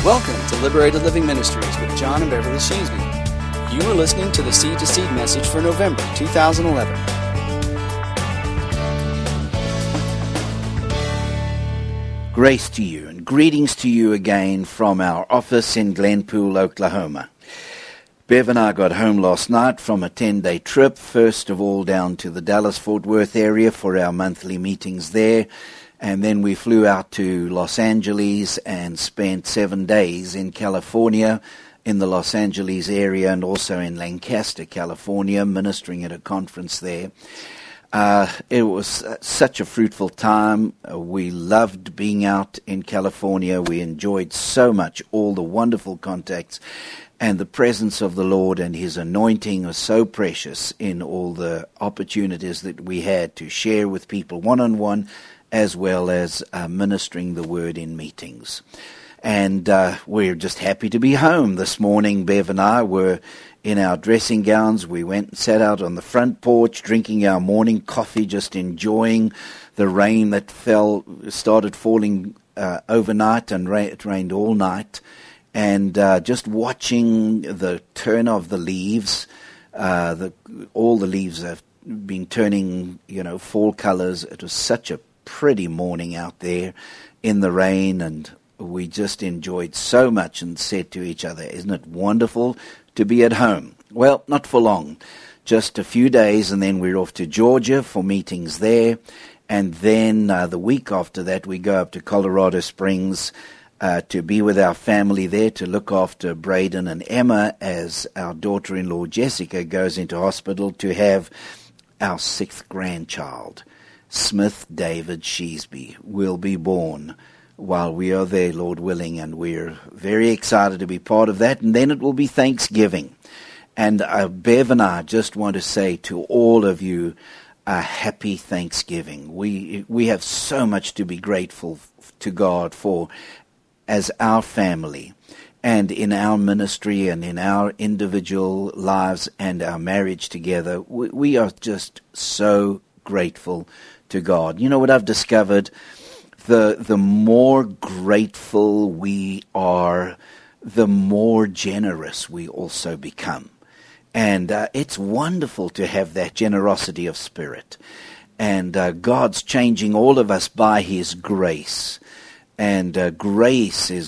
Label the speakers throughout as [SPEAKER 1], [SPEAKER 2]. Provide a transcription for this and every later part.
[SPEAKER 1] Welcome to Liberated Living Ministries with John and Beverly Sheesby. You are listening to the Seed to Seed message for November 2011.
[SPEAKER 2] Grace to you and greetings to you again from our office in Glenpool, Oklahoma. Bev and I got home last night from a 10-day trip, first of all down to the Dallas-Fort Worth area for our monthly meetings there. And then we flew out to Los Angeles and spent 7 days in California, in the Los Angeles area, and also in Lancaster, California, ministering at a conference there. It was such a fruitful time. We loved being out in California. We enjoyed so much all the wonderful contacts, and the presence of the Lord and His anointing was so precious in all the opportunities that we had to share with people one-on-one, as well as ministering the word in meetings. And we're just happy to be home this morning. Bev and I were in our dressing gowns. We went and sat out on the front porch, drinking our morning coffee, just enjoying the rain that started falling overnight, and it rained all night. And just watching the turn of the leaves. All the leaves have been turning, fall colors. It was such a pretty morning out there in the rain, and we just enjoyed so much and said to each other, isn't it wonderful to be at home? Well, not for long, just a few days, and then we're off to Georgia for meetings there, and then the week after that we go up to Colorado Springs to be with our family there, to look after Braden and Emma as our daughter-in-law Jessica goes into hospital to have our 6th grandchild. Smith David Sheesby will be born while we are there, Lord willing, and we're very excited to be part of that. And then it will be Thanksgiving. And Bev and I just want to say to all of you, a happy Thanksgiving. We have so much to be grateful to God for as our family, and in our ministry and in our individual lives and our marriage together. We are just so grateful to God. You know what I've discovered? The more grateful we are, the more generous we also become. And it's wonderful to have that generosity of spirit. And God's changing all of us by His grace. And grace is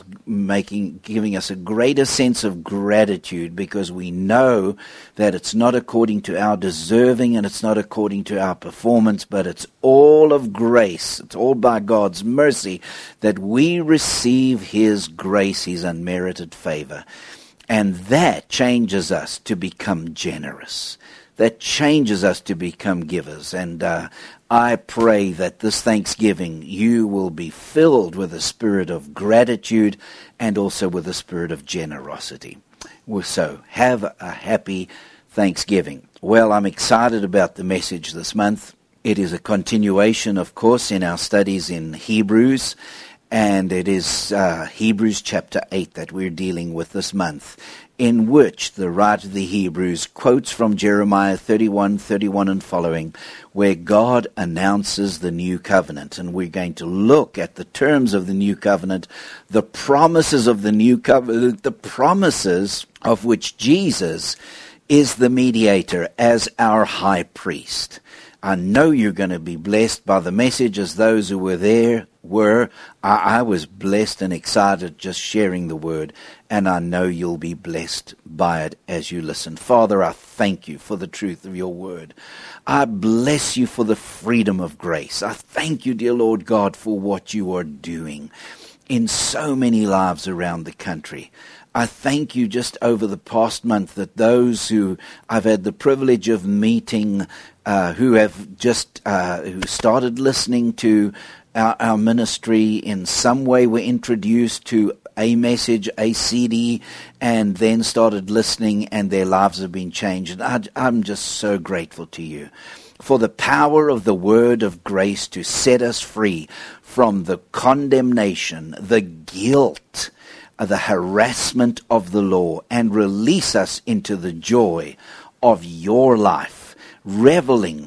[SPEAKER 2] giving us a greater sense of gratitude, because we know that it's not according to our deserving and it's not according to our performance, but it's all of grace. It's all by God's mercy that we receive His grace, His unmerited favor. And that changes us to become generous. That changes us to become givers. And I pray that this Thanksgiving you will be filled with a spirit of gratitude and also with a spirit of generosity. So have a happy Thanksgiving. Well, I'm excited about the message this month. It is a continuation, of course, in our studies in Hebrews. And it is Hebrews chapter 8 that we're dealing with this month, in which the writer of the Hebrews quotes from Jeremiah 31 and following, where God announces the new covenant. And we're going to look at the terms of the new covenant, the promises of the new covenant, the promises of which Jesus is the mediator as our high priest. I know you're going to be blessed by the message, as those who were there were. I was blessed and excited just sharing the word, and I know you'll be blessed by it as you listen. Father, I thank you for the truth of your word. I bless you for the freedom of grace. I thank you, dear Lord God, for what you are doing in so many lives around the country. I thank you just over the past month that those who I've had the privilege of meeting, who have just who started listening to our ministry in some way, were introduced to a message, a CD, and then started listening, and their lives have been changed. And I'm just so grateful to you for the power of the word of grace to set us free from the condemnation, the guilt, the harassment of the law, and release us into the joy of your life, reveling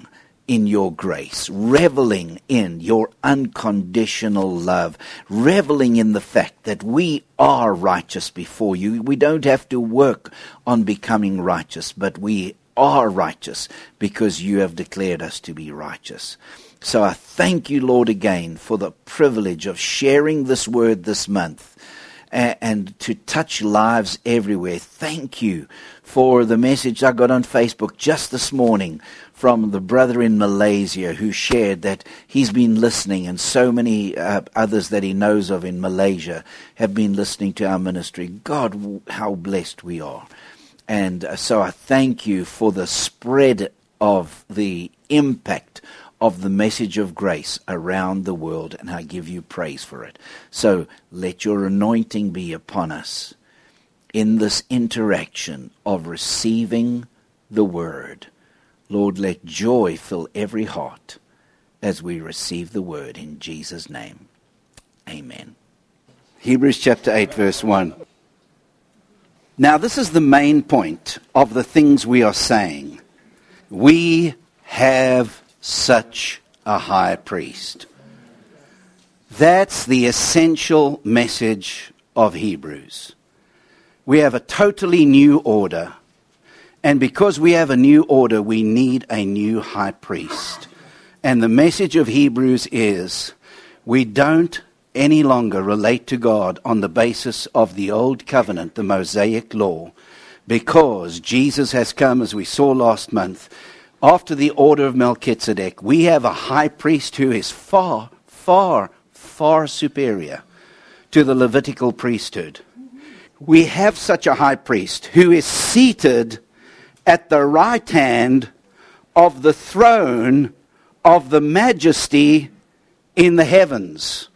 [SPEAKER 2] in your grace, reveling in your unconditional love, reveling in the fact that we are righteous before you. We don't have to work on becoming righteous, but we are righteous because you have declared us to be righteous. So I thank you, Lord, again for the privilege of sharing this word this month and to touch lives everywhere. Thank you for the message I got on Facebook just this morning from the brother in Malaysia who shared that he's been listening, and so many others that he knows of in Malaysia have been listening to our ministry. God, how blessed we are. And so I thank you for the spread of the impact of the message of grace around the world, and I give you praise for it. So let your anointing be upon us in this interaction of receiving the word. Lord, let joy fill every heart as we receive the word in Jesus' name. Amen. Hebrews chapter 8, verse 1. Now this is the main point of the things we are saying. We have such a high priest. That's the essential message of Hebrews. We have a totally new order. And because we have a new order, we need a new high priest. And the message of Hebrews is, we don't any longer relate to God on the basis of the old covenant, the Mosaic law, because Jesus has come, as we saw last month, after the order of Melchizedek. We have a high priest who is far, far, far superior to the Levitical priesthood. We have such a high priest who is seated at the right hand of the throne of the majesty in the heavens.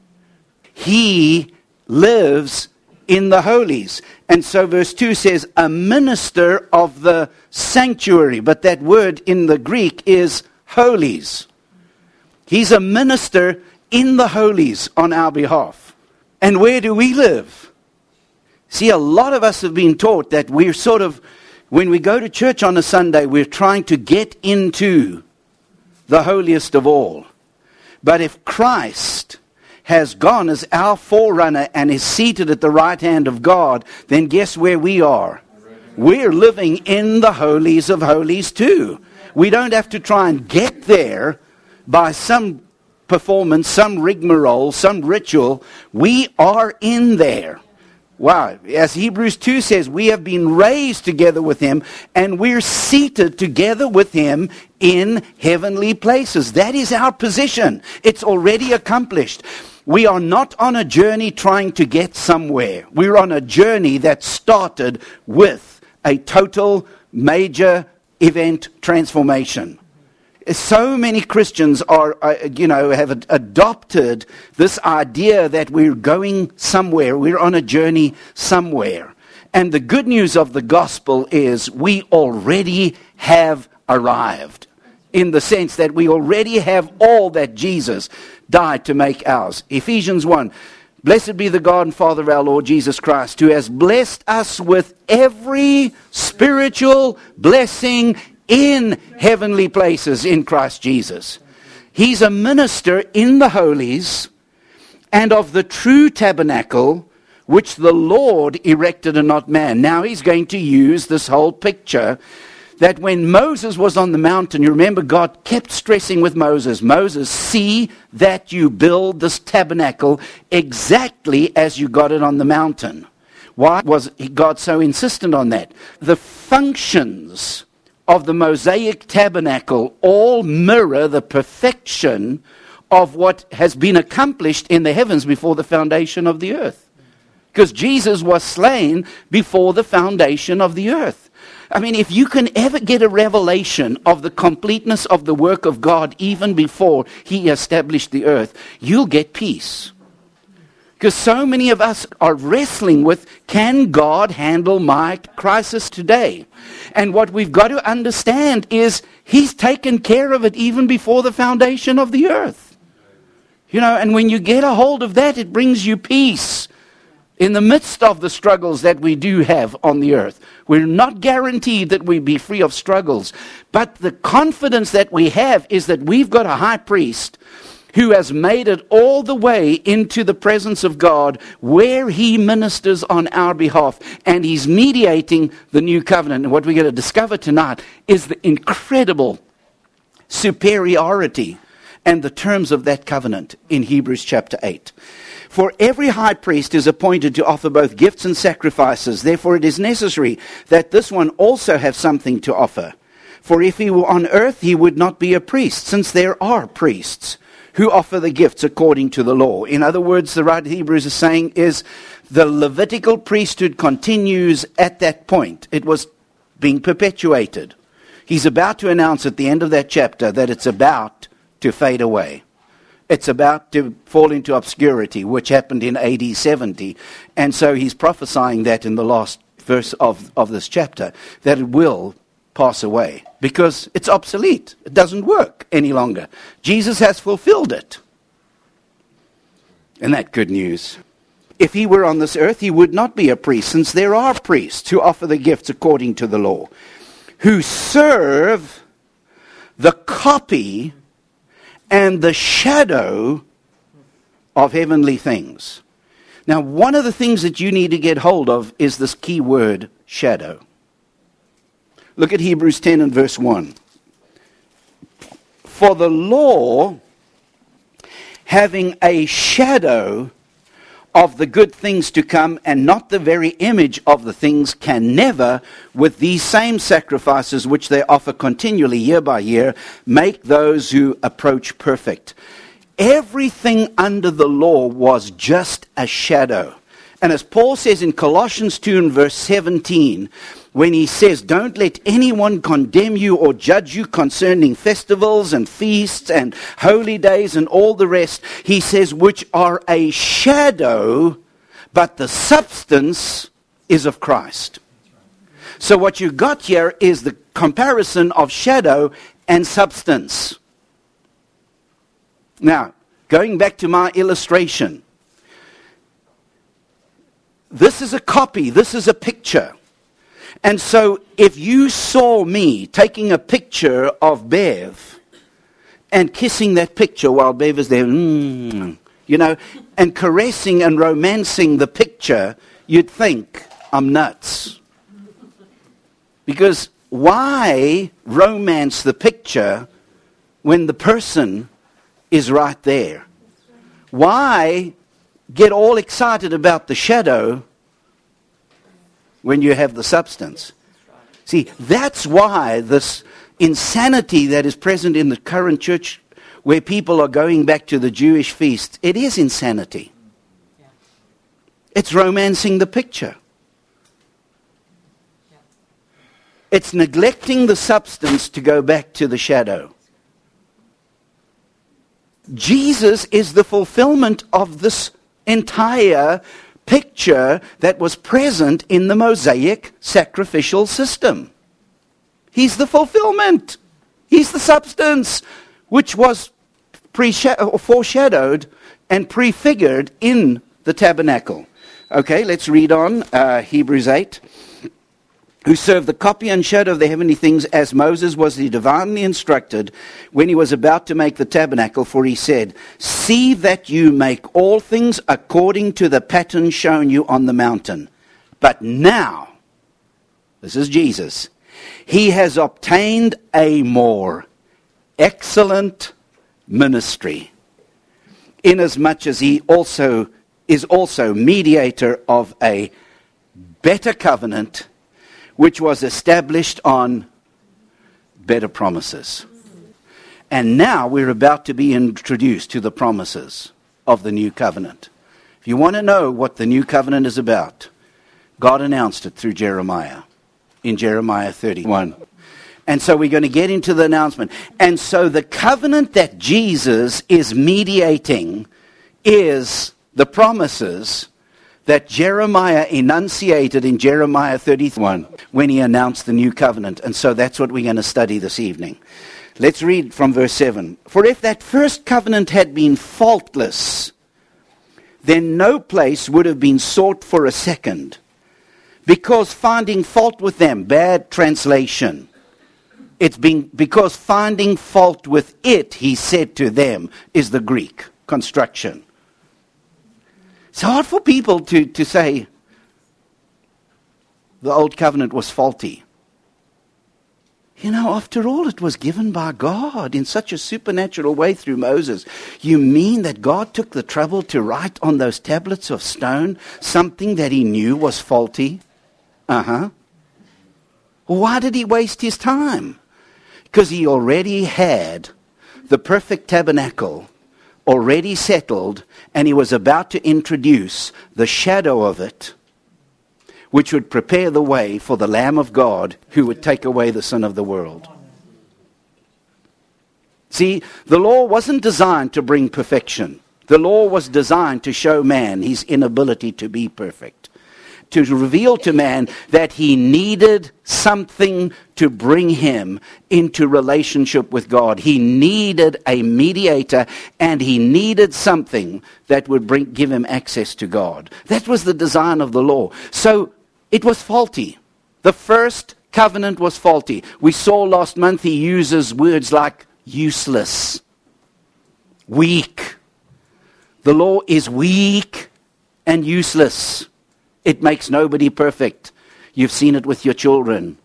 [SPEAKER 2] He lives in the holies. And so verse 2 says, a minister of the sanctuary. But that word in the Greek is holies. He's a minister in the holies on our behalf. And where do we live? See, a lot of us have been taught that we're sort of, when we go to church on a Sunday, we're trying to get into the holiest of all. But if Christ has gone as our forerunner and is seated at the right hand of God, then guess where we are? We're living in the holies of holies too. We don't have to try and get there by some performance, some rigmarole, some ritual. We are in there. Wow. As Hebrews 2 says, we have been raised together with him and we're seated together with him in heavenly places. That is our position. It's already accomplished. We are not on a journey trying to get somewhere. We're on a journey that started with a total major event transformation. So many Christians have adopted this idea that we're going somewhere. We're on a journey somewhere. And the good news of the gospel is we already have arrived, in the sense that we already have all that Jesus died to make ours. Ephesians 1, blessed be the God and Father of our Lord Jesus Christ, who has blessed us with every spiritual blessing in heavenly places in Christ Jesus. He's a minister in the holies and of the true tabernacle, which the Lord erected and not man. Now he's going to use this whole picture that when Moses was on the mountain, you remember God kept stressing with Moses, Moses, see that you build this tabernacle exactly as you got it on the mountain. Why was God so insistent on that? The functions of the Mosaic tabernacle all mirror the perfection of what has been accomplished in the heavens before the foundation of the earth. Because Jesus was slain before the foundation of the earth. I mean, if you can ever get a revelation of the completeness of the work of God even before he established the earth, you'll get peace. Because so many of us are wrestling with, can God handle my crisis today? And what we've got to understand is he's taken care of it even before the foundation of the earth. And when you get a hold of that, it brings you peace. In the midst of the struggles that we do have on the earth, we're not guaranteed that we be free of struggles. But the confidence that we have is that we've got a high priest who has made it all the way into the presence of God, where he ministers on our behalf, and he's mediating the new covenant. And what we're going to discover tonight is the incredible superiority and the terms of that covenant in Hebrews chapter 8. For every high priest is appointed to offer both gifts and sacrifices. Therefore it is necessary that this one also have something to offer. For if he were on earth, he would not be a priest, since there are priests who offer the gifts according to the law. In other words, the writer of Hebrews is saying is the Levitical priesthood continues at that point. It was being perpetuated. He's about to announce at the end of that chapter that it's about to fade away. It's about to fall into obscurity, which happened in AD 70. And so he's prophesying that in the last verse of this chapter, that it will pass away because it's obsolete. It doesn't work any longer. Jesus has fulfilled it. Isn't that good news? If he were on this earth, he would not be a priest, since there are priests who offer the gifts according to the law, who serve the copy and the shadow of heavenly things. Now, one of the things that you need to get hold of is this key word, shadow. Look at Hebrews 10 and verse 1. For the law, having a shadow of the good things to come and not the very image of the things, can never, with these same sacrifices which they offer continually year by year, make those who approach perfect. Everything under the law was just a shadow. And as Paul says in Colossians 2 and verse 17, when he says, don't let anyone condemn you or judge you concerning festivals and feasts and holy days and all the rest, he says, which are a shadow, but the substance is of Christ. So what you got here is the comparison of shadow and substance. Now, going back to my illustration, this is a copy, this is a picture. And so if you saw me taking a picture of Bev and kissing that picture while Bev is there, and caressing and romancing the picture, you'd think I'm nuts. Because why romance the picture when the person is right there? Why get all excited about the shadow when you have the substance? See, that's why this insanity that is present in the current church, where people are going back to the Jewish feast, it is insanity. It's romancing the picture. It's neglecting the substance to go back to the shadow. Jesus is the fulfillment of this entire picture that was present in the Mosaic sacrificial system. He's the fulfillment. He's the substance which was foreshadowed and prefigured in the tabernacle. Okay, let's read on. Hebrews 8. Who served the copy and shadow of the heavenly things, as Moses was divinely instructed when he was about to make the tabernacle. For he said, see that you make all things according to the pattern shown you on the mountain. But now, this is Jesus, he has obtained a more excellent ministry, inasmuch as he also is also mediator of a better covenant, which was established on better promises. And now we're about to be introduced to the promises of the new covenant. If you want to know what the new covenant is about, God announced it through Jeremiah, in Jeremiah 31. And so we're going to get into the announcement. And so the covenant that Jesus is mediating is the promises that Jeremiah enunciated in Jeremiah 31 when he announced the new covenant. And so that's what we're going to study this evening. Let's read from verse 7. For if that first covenant had been faultless, then no place would have been sought for a second. Because finding fault with them, bad translation. It's been because finding fault with it, he said to them, is the Greek construction. It's hard for people to say the old covenant was faulty. You know, after all, it was given by God in such a supernatural way through Moses. You mean that God took the trouble to write on those tablets of stone something that he knew was faulty? Well, why did he waste his time? Because he already had the perfect tabernacle already settled, and he was about to introduce the shadow of it, which would prepare the way for the Lamb of God who would take away the sin of the world. See, the law wasn't designed to bring perfection. The law was designed to show man his inability to be perfect, to reveal to man that he needed something to bring him into relationship with God. He needed a mediator, and he needed something that would give him access to God. That was the design of the law. So it was faulty. The first covenant was faulty. We saw last month he uses words like useless, weak. The law is weak and useless. It makes nobody perfect. You've seen it with your children.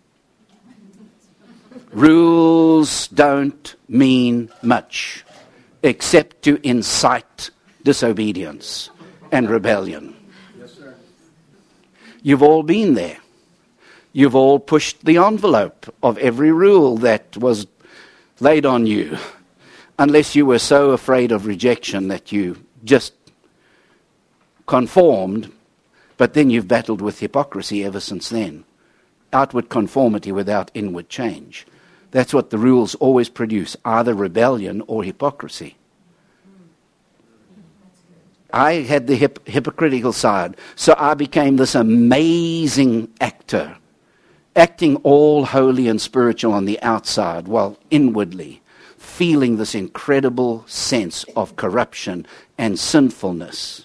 [SPEAKER 2] Rules don't mean much except to incite disobedience and rebellion.
[SPEAKER 3] Yes, sir.
[SPEAKER 2] You've all been there. You've all pushed the envelope of every rule that was laid on you, unless you were so afraid of rejection that you just conformed. But then you've battled with hypocrisy ever since then. Outward conformity without inward change. That's what the rules always produce, either rebellion or hypocrisy. I had the hypocritical side, so I became this amazing actor, acting all holy and spiritual on the outside, while inwardly feeling this incredible sense of corruption and sinfulness.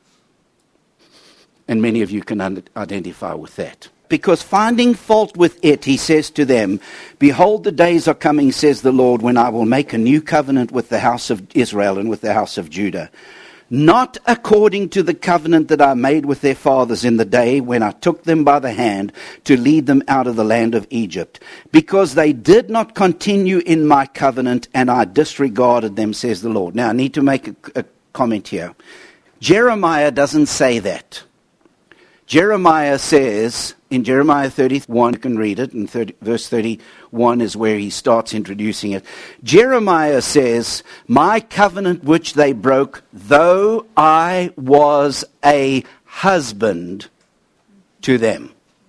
[SPEAKER 2] And many of you can identify with that. Because finding fault with it, he says to them, behold, the days are coming, says the Lord, when I will make a new covenant with the house of Israel and with the house of Judah. Not according to the covenant that I made with their fathers in the day when I took them by the hand to lead them out of the land of Egypt. Because they did not continue in my covenant and I disregarded them, says the Lord. Now I need to make a comment here. Jeremiah doesn't say that. Jeremiah says, in Jeremiah 31, you can read it, and verse 31 is where he starts introducing it. Jeremiah says, my covenant which they broke, though I was a husband to them.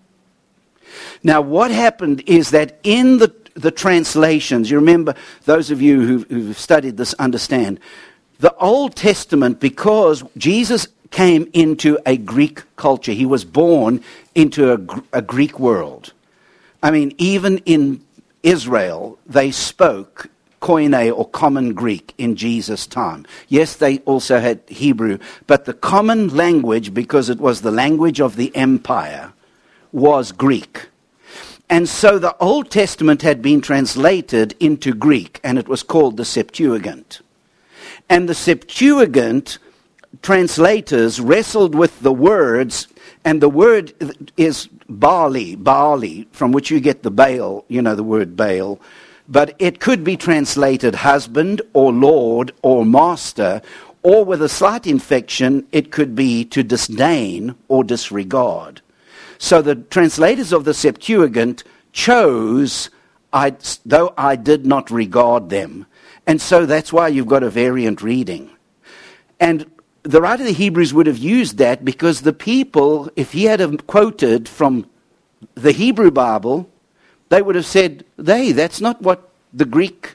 [SPEAKER 2] Now what happened is that in the translations, you remember, those of you who've studied this understand, the Old Testament, because Jesus came into a Greek culture. He was born into a Greek world. I mean, even in Israel, they spoke Koine or common Greek in Jesus' time. Yes, they also had Hebrew, but the common language, because it was the language of the empire, was Greek. And so the Old Testament had been translated into Greek, and it was called the Septuagint. And the Septuagint translators wrestled with the words, and the word is Baali, from which you get the Baal, you know the word Baal, but it could be translated husband or Lord or master, or with a slight infection, it could be to disdain or disregard. So the translators of the Septuagint chose, though I did not regard them. And so that's why you've got a variant reading. And the writer of the Hebrews would have used that because the people, if he had quoted from the Hebrew Bible, they would have said, that's not what the Greek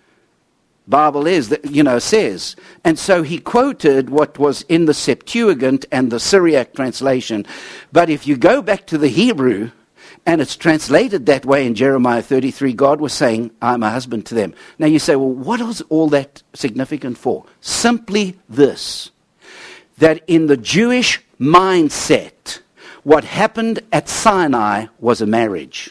[SPEAKER 2] Bible is, says. And so he quoted what was in the Septuagint and the Syriac translation. But if you go back to the Hebrew, and it's translated that way in Jeremiah 33, God was saying, I'm a husband to them. Now you say, well, what was all that significant for? Simply this. that in the Jewish mindset, what happened at Sinai was a marriage.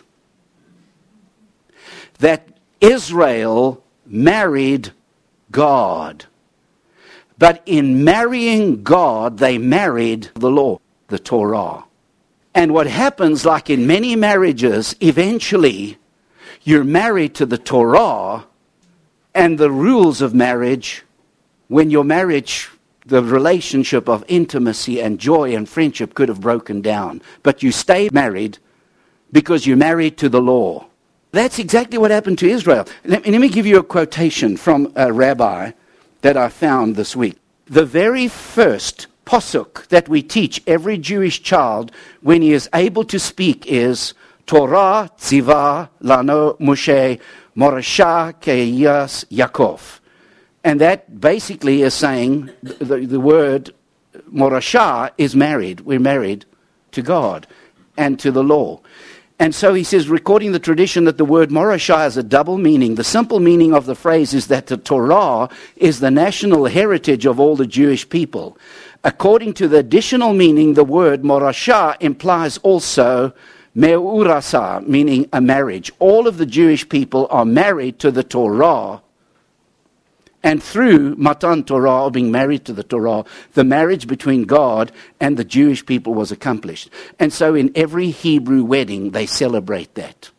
[SPEAKER 2] That Israel married God. But in marrying God, they married the law, the Torah. And what happens, like in many marriages, eventually you're married to the Torah and the rules of marriage. When your marriage, the relationship of intimacy and joy and friendship could have broken down. But you stay married because you're married to the law. That's exactly what happened to Israel. Let me give you a quotation from a rabbi that I found this week. The very first posuk that we teach every Jewish child when he is able to speak is Torah tziva lano Moshe morasha ke'yas Yaakov. And that basically is saying the word morasha is married. We're married to God and to the law. And so he says, recording the tradition that the word morasha has a double meaning. The simple meaning of the phrase is that the Torah is the national heritage of all the Jewish people. According to the additional meaning, the word morasha implies also me'urasa, meaning a marriage. All of the Jewish people are married to the Torah. And through Matan Torah, or being married to the Torah, the marriage between God and the Jewish people was accomplished. And so in every Hebrew wedding, they celebrate that.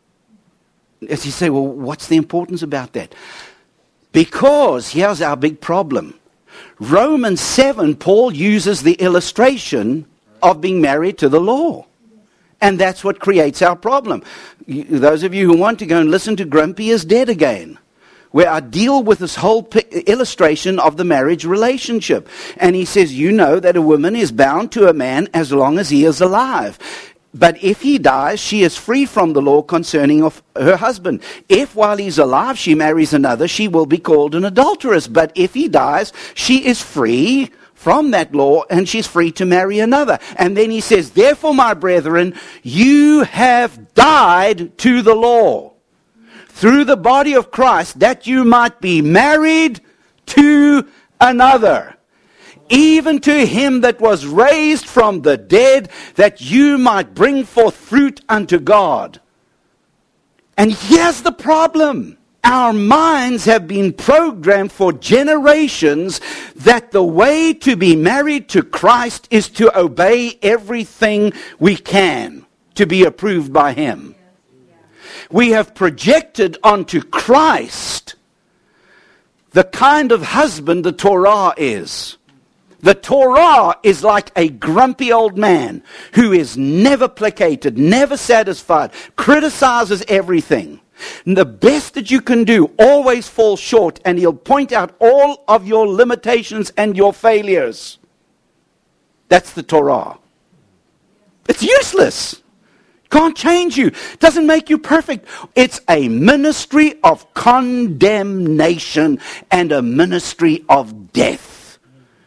[SPEAKER 2] As you say, well, what's the importance about that? Because here's our big problem. Romans 7, Paul uses the illustration of being married to the law. And that's what creates our problem. Those of you who want to go and listen to Grumpy is Dead Again, where I deal with this whole illustration of the marriage relationship. And he says, you know that a woman is bound to a man as long as he is alive. But if he dies, she is free from the law concerning of her husband. If while he's alive she marries another, she will be called an adulteress. But if he dies, she is free from that law and she's free to marry another. And then he says, therefore, my brethren, you have died to the law through the body of Christ, that you might be married to another, even to him that was raised from the dead, that you might bring forth fruit unto God. And here's the problem. Our minds have been programmed for generations that the way to be married to Christ is to obey everything we can to be approved by him. We have projected onto Christ the kind of husband the Torah is. The Torah is like a grumpy old man who is never placated, never satisfied, criticizes everything. And the best that you can do always falls short, and he'll point out all of your limitations and your failures. That's the Torah. It's useless. Can't change you. Doesn't make you perfect. It's a ministry of condemnation and a ministry of death.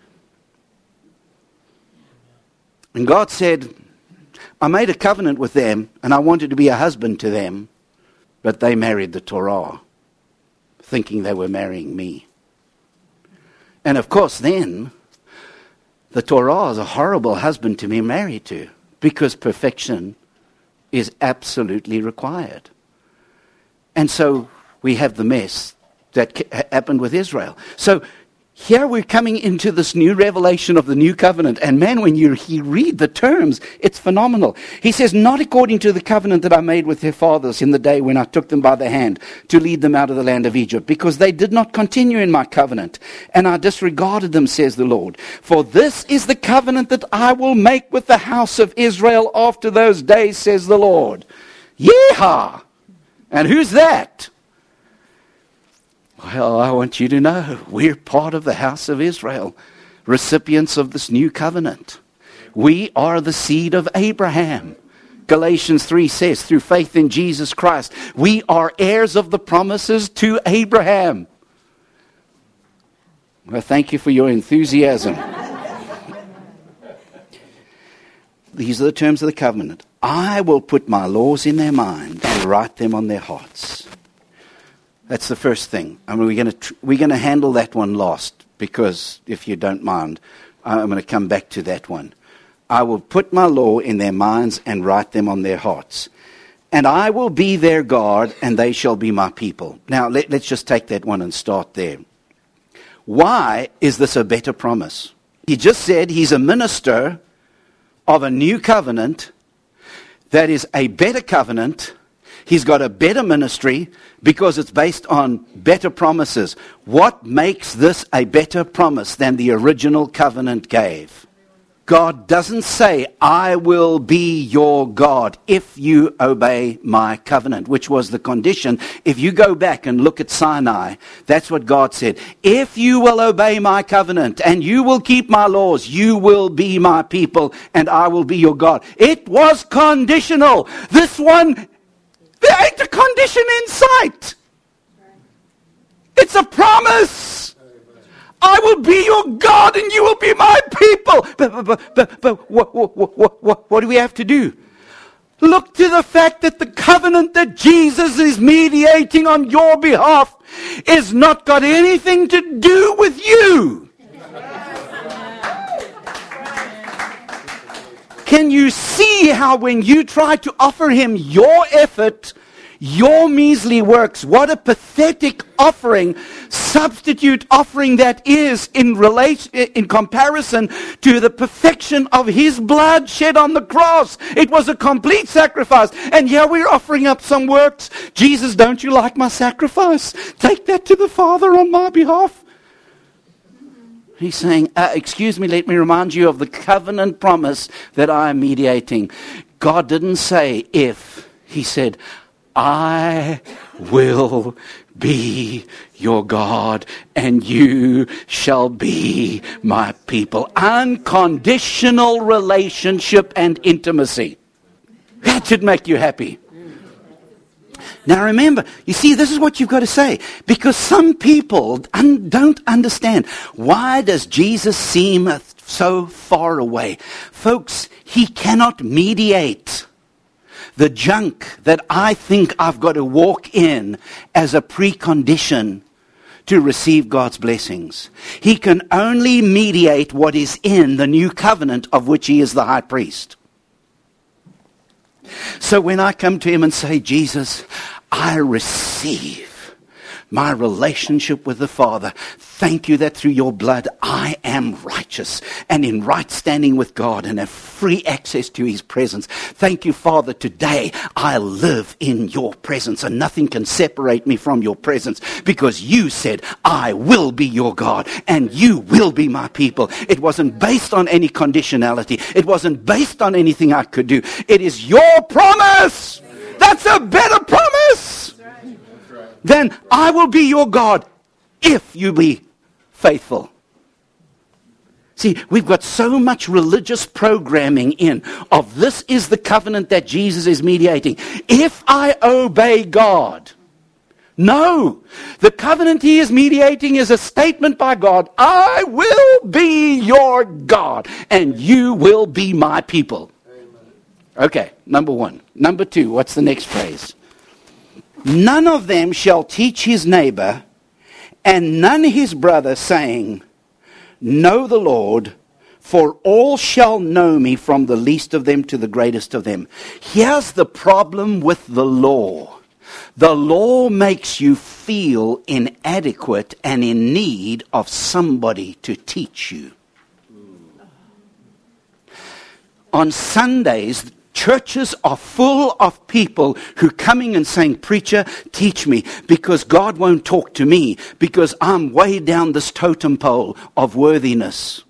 [SPEAKER 2] And God said, I made a covenant with them and I wanted to be a husband to them, but they married the Torah, thinking they were marrying me. And of course then, the Torah is a horrible husband to be married to, because perfection is absolutely required. And so we have the mess that happened with Israel. So here we're coming into this new revelation of the new covenant. And man, when you read the terms, it's phenomenal. He says, not according to the covenant that I made with their fathers in the day when I took them by the hand to lead them out of the land of Egypt, because they did not continue in my covenant, and I disregarded them, says the Lord. For this is the covenant that I will make with the house of Israel after those days, says the Lord. Yeehaw! And who's that? Well, I want you to know we're part of the house of Israel, recipients of this new covenant. We are the seed of Abraham. Galatians 3 says, through faith in Jesus Christ, we are heirs of the promises to Abraham. Well, thank you for your enthusiasm. These are the terms of the covenant. I will put my laws in their mind and write them on their hearts. That's the first thing. I mean, we're going to handle that one last, because if you don't mind, I'm going to come back to that one. I will put my law in their minds and write them on their hearts. And I will be their God, and they shall be my people. Now, let's just take that one and start there. Why is this a better promise? He just said he's a minister of a new covenant that is a better covenant. He's got a better ministry because it's based on better promises. What makes this a better promise than the original covenant gave? God doesn't say, I will be your God if you obey my covenant, which was the condition. If you go back and look at Sinai, that's what God said. If you will obey my covenant and you will keep my laws, you will be my people and I will be your God. It was conditional. This one, there ain't a condition in sight. It's a promise. I will be your God and you will be my people. But what do we have to do? Look to the fact that the covenant that Jesus is mediating on your behalf is not got anything to do with you. Can you see how when you try to offer him your effort, your measly works, what a pathetic offering, substitute offering that is in comparison to the perfection of his blood shed on the cross. It was a complete sacrifice. And here we're offering up some works. Jesus, don't you like my sacrifice? Take that to the Father on my behalf. He's saying, excuse me, let me remind you of the covenant promise that I am mediating. God didn't say if. He said, I will be your God and you shall be my people. Unconditional relationship and intimacy. That should make you happy. Now remember, you see, this is what you've got to say. Because some people don't understand. Why does Jesus seem so far away? Folks, he cannot mediate the junk that I think I've got to walk in as a precondition to receive God's blessings. He can only mediate what is in the new covenant of which he is the high priest. So when I come to him and say, Jesus, I receive my relationship with the Father. Thank you that through your blood I am righteous and in right standing with God and have free access to his presence. Thank you, Father, today I live in your presence and nothing can separate me from your presence because you said I will be your God and you will be my people. It wasn't based on any conditionality. It wasn't based on anything I could do. It is your promise. That's a better promise. Then I will be your God if you be faithful. See, we've got so much religious programming in of this is the covenant that Jesus is mediating. If I obey God. No, the covenant he is mediating is a statement by God. I will be your God and you will be my people. Okay, number one. Number two, what's the next phrase? None of them shall teach his neighbor and none his brother, saying, know the Lord, for all shall know me from the least of them to the greatest of them. Here's the problem with the law. The law makes you feel inadequate and in need of somebody to teach you. On Sundays, churches are full of people who are coming and saying, preacher, teach me, because God won't talk to me, because I'm way down this totem pole of worthiness.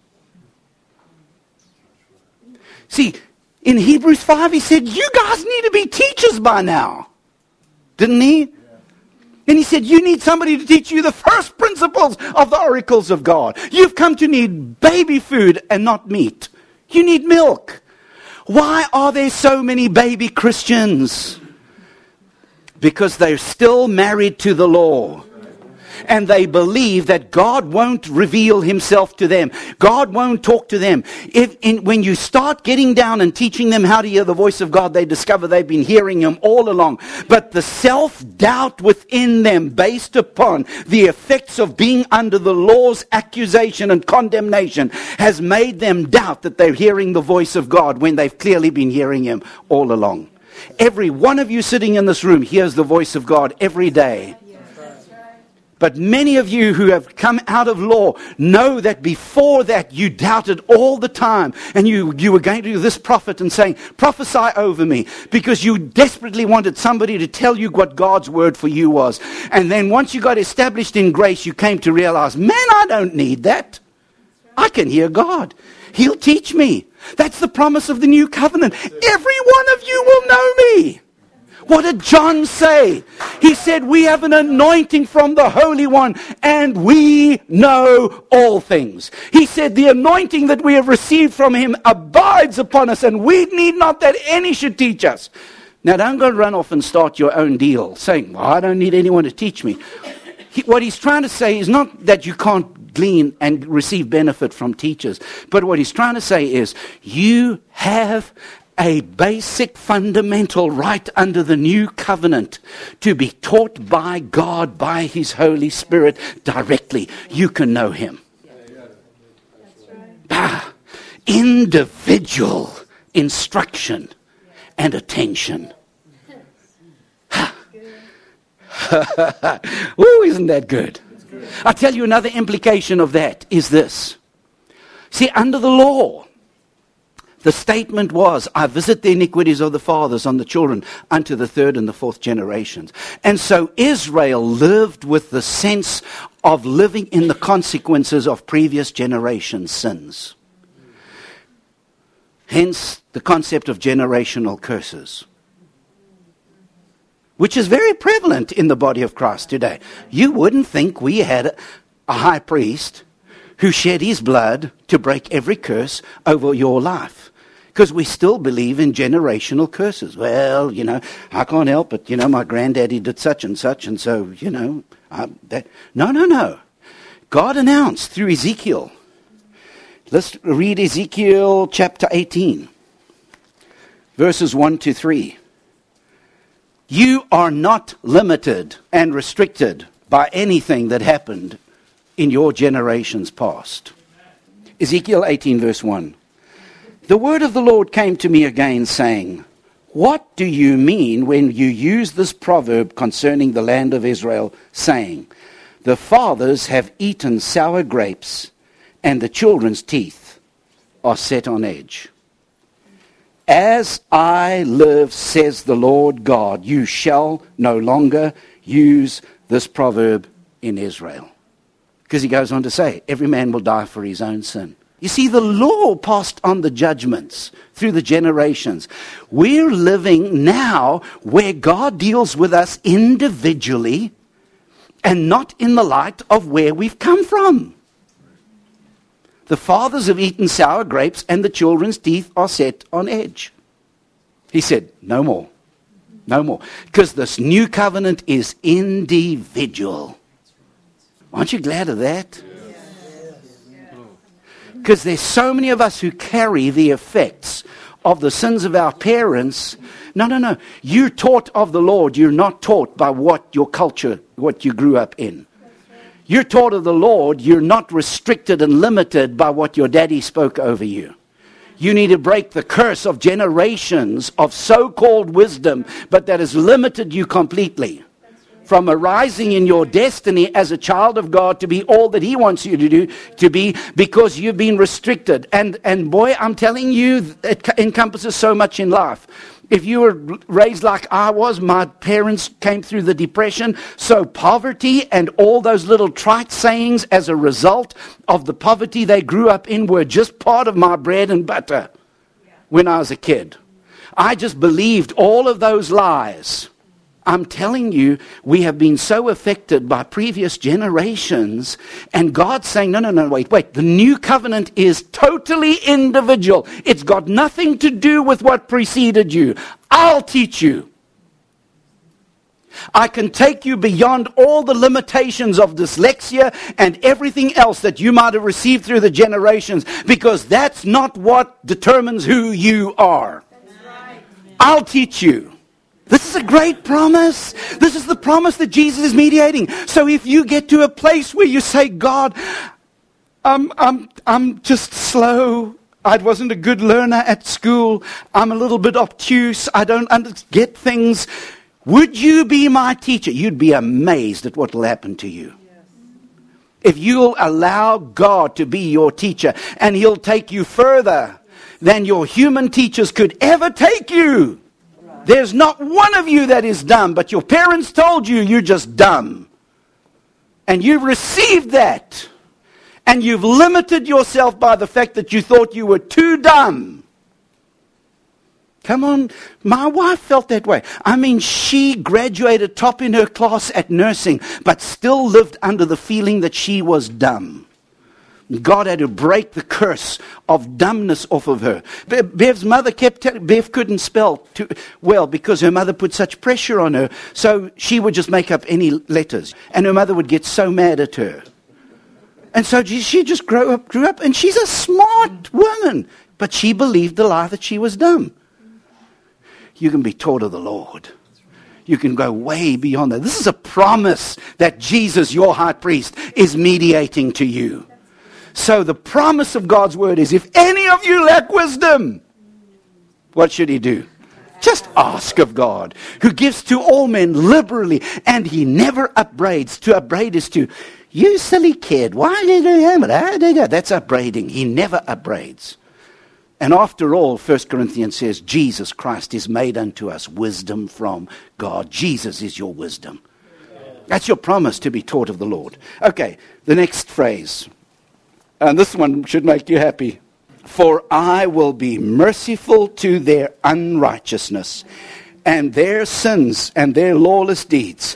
[SPEAKER 2] See, in Hebrews 5, he said, you guys need to be teachers by now. Didn't he? Yeah. And he said, you need somebody to teach you the first principles of the oracles of God. You've come to need baby food and not meat. You need milk. Why are there so many baby Christians? Because they're still married to the law. And they believe that God won't reveal himself to them. God won't talk to them. When you start getting down and teaching them how to hear the voice of God, they discover they've been hearing him all along. But the self-doubt within them, based upon the effects of being under the law's accusation and condemnation, has made them doubt that they're hearing the voice of God when they've clearly been hearing him all along. Every one of you sitting in this room hears the voice of God every day. But many of you who have come out of law know that before that you doubted all the time. And you were going to this prophet and saying, prophesy over me. Because you desperately wanted somebody to tell you what God's word for you was. And then once you got established in grace, you came to realize, man, I don't need that. I can hear God. He'll teach me. That's the promise of the new covenant. Every one of you will know me. What did John say? He said, we have an anointing from the Holy One, and we know all things. He said, the anointing that we have received from him abides upon us, and we need not that any should teach us. Now, don't go run off and start your own deal, saying, well, I don't need anyone to teach me. What he's trying to say is not that you can't glean and receive benefit from teachers. But what he's trying to say is, you have a basic fundamental right under the new covenant to be taught by God, by his Holy Spirit directly. You can know him. Individual instruction and attention. Ooh, isn't that good? I'll tell you another implication of that is this. See, under the law, the statement was, I visit the iniquities of the fathers on the children unto the third and the fourth generations. And so Israel lived with the sense of living in the consequences of previous generations' sins. Hence the concept of generational curses, which is very prevalent in the body of Christ today. You wouldn't think we had a high priest who shed his blood to break every curse over your life, because we still believe in generational curses. Well, I can't help it. My granddaddy did such, and so, No. God announced through Ezekiel. Let's read Ezekiel chapter 18, verses 1 to 3. You are not limited and restricted by anything that happened in your generations past. Ezekiel 18 verse 1. The word of the Lord came to me again, saying, what do you mean when you use this proverb concerning the land of Israel, saying, the fathers have eaten sour grapes, and the children's teeth are set on edge? As I live, says the Lord God, you shall no longer use this proverb in Israel. Because he goes on to say, every man will die for his own sin. You see, the law passed on the judgments through the generations. We're living now where God deals with us individually and not in the light of where we've come from. The fathers have eaten sour grapes, and the children's teeth are set on edge. He said, no more. No more. Because this new covenant is individual. Aren't you glad of that? Because there's so many of us who carry the effects of the sins of our parents. No. You're taught of the Lord. You're not taught by what your culture, what you grew up in. You're taught of the Lord. You're not restricted and limited by what your daddy spoke over you. You need to break the curse of generations of so-called wisdom, but that has limited you completely from arising in your destiny as a child of God to be all that he wants you to be, because you've been restricted. And boy, I'm telling you, it encompasses so much in life. If you were raised like I was, my parents came through the Depression, so poverty and all those little trite sayings as a result of the poverty they grew up in were just part of my bread and butter when I was a kid. I just believed all of those lies. I'm telling you, we have been so affected by previous generations, and God's saying, no, wait. The new covenant is totally individual. It's got nothing to do with what preceded you. I'll teach you. I can take you beyond all the limitations of dyslexia and everything else that you might have received through the generations, because that's not what determines who you are. I'll teach you. This is a great promise. This is the promise that Jesus is mediating. So if you get to a place where you say, God, I'm just slow. I wasn't a good learner at school. I'm a little bit obtuse. I don't get things. Would you be my teacher? You'd be amazed at what will happen to you. If you'll allow God to be your teacher, and He'll take you further than your human teachers could ever take you. There's not one of you that is dumb, but your parents told you you're just dumb. And you've received that. And you've limited yourself by the fact that you thought you were too dumb. Come on, my wife felt that way. I mean, she graduated top in her class at nursing, but still lived under the feeling that she was dumb. God had to break the curse of dumbness off of her. Bev's mother kept telling Bev couldn't spell too well because her mother put such pressure on her, so she would just make up any letters. And her mother would get so mad at her. And so she just grew up, and she's a smart woman. But she believed the lie that she was dumb. You can be taught of the Lord. You can go way beyond that. This is a promise that Jesus, your high priest, is mediating to you. So the promise of God's word is, if any of you lack wisdom, what should he do? Just ask of God, who gives to all men liberally, and he never upbraids. To upbraid is to, you silly kid, why did you have it? That's upbraiding. He never upbraids. And after all, 1 Corinthians says, Jesus Christ is made unto us wisdom from God. Jesus is your wisdom. That's your promise to be taught of the Lord. Okay, the next phrase. And this one should make you happy. For I will be merciful to their unrighteousness and their sins and their lawless deeds.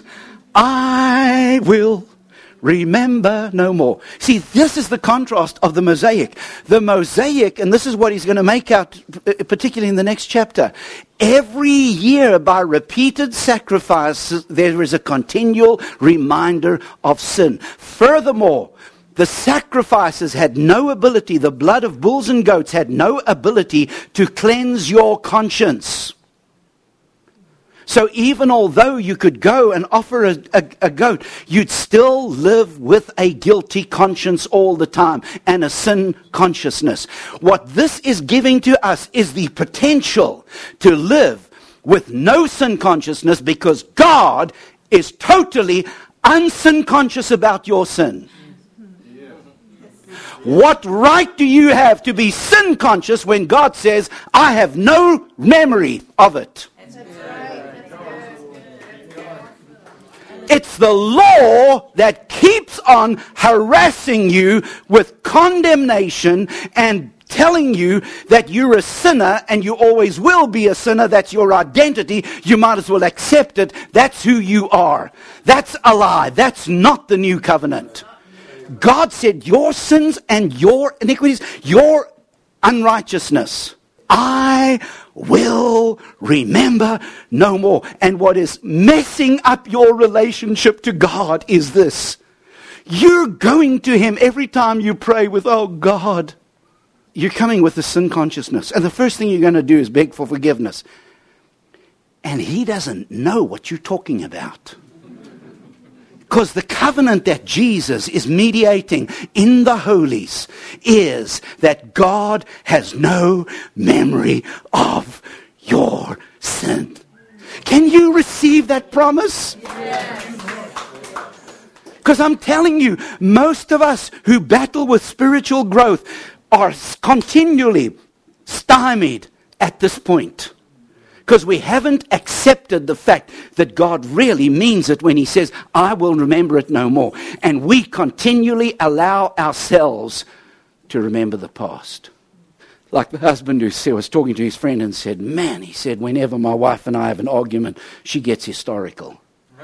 [SPEAKER 2] I will remember no more. See, this is the contrast of the Mosaic. The Mosaic, and this is what he's going to make out, particularly in the next chapter. Every year, by repeated sacrifices, there is a continual reminder of sin. Furthermore, the sacrifices had no ability, the blood of bulls and goats had no ability to cleanse your conscience. So even although you could go and offer a goat, you'd still live with a guilty conscience all the time and a sin consciousness. What this is giving to us is the potential to live with no sin consciousness, because God is totally unsin conscious about your sin. What right do you have to be sin conscious when God says, I have no memory of it? It's the law that keeps on harassing you with condemnation and telling you that you're a sinner and you always will be a sinner. That's your identity. You might as well accept it. That's who you are. That's a lie. That's not the new covenant. God said your sins and your iniquities, your unrighteousness, I will remember no more. And what is messing up your relationship to God is this. You're going to Him every time you pray with, oh God. You're coming with the sin consciousness. And the first thing you're going to do is beg for forgiveness. And He doesn't know what you're talking about. Because the covenant that Jesus is mediating in the holies is that God has no memory of your sin. Can you receive that promise? Because I'm telling you, most of us who battle with spiritual growth are continually stymied at this point. Because we haven't accepted the fact that God really means it when He says, I will remember it no more. And we continually allow ourselves to remember the past. Like the husband who was talking to his friend and said, man, he said, whenever my wife and I have an argument, she gets historical.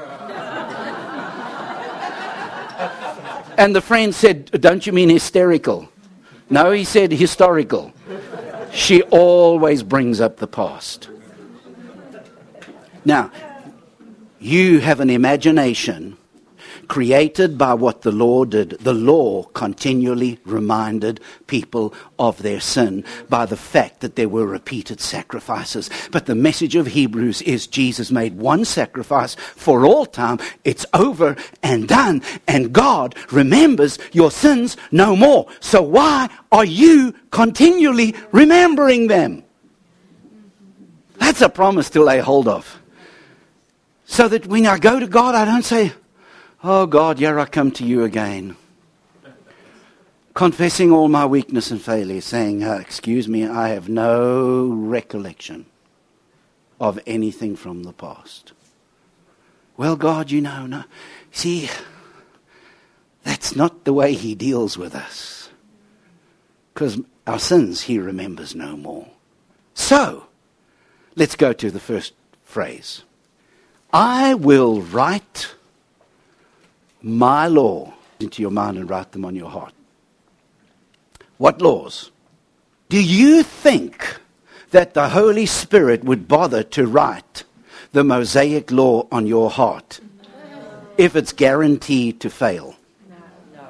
[SPEAKER 2] And the friend said, don't you mean hysterical? No, he said historical. She always brings up the past. Now,
[SPEAKER 3] You have an imagination created by what the law did. The law continually reminded people of their sin by the fact that there were repeated sacrifices. But the message of Hebrews is Jesus made one sacrifice for all time. It's over and done. And God remembers your sins no more. So why are you continually remembering them? That's a promise to lay hold of. So that when I go to God, I don't say, oh God, here I come to you again. Confessing all my weakness and failure, saying, excuse me, I have no recollection of anything from the past. Well, God, you know, no. See, that's not the way he deals with us. Because our sins he remembers no more. So, let's go to the first phrase. I will write my law into your mind and write them on your heart. What laws? Do you think that the Holy Spirit would bother to write the Mosaic law on your heart if it's guaranteed to fail? No.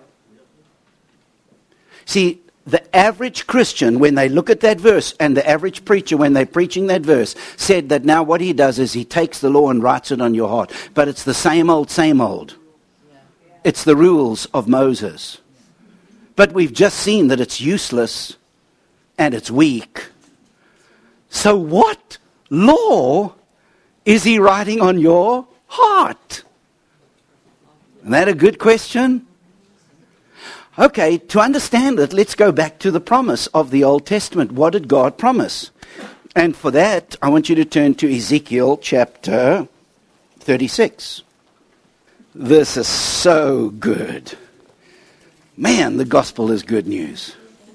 [SPEAKER 3] See, the average Christian, when they look at that verse, and the average preacher, when they're preaching that verse, said that now what he does is he takes the law and writes it on your heart. But it's the same old, same old. It's the rules of Moses. But we've just seen that it's useless and it's weak. So what law is he writing on your heart? Isn't that a good question? Okay, to understand it, let's go back to the promise of the Old Testament. What did God promise? And for that, I want you to turn to Ezekiel chapter 36. This is so good. Man, the gospel is good news.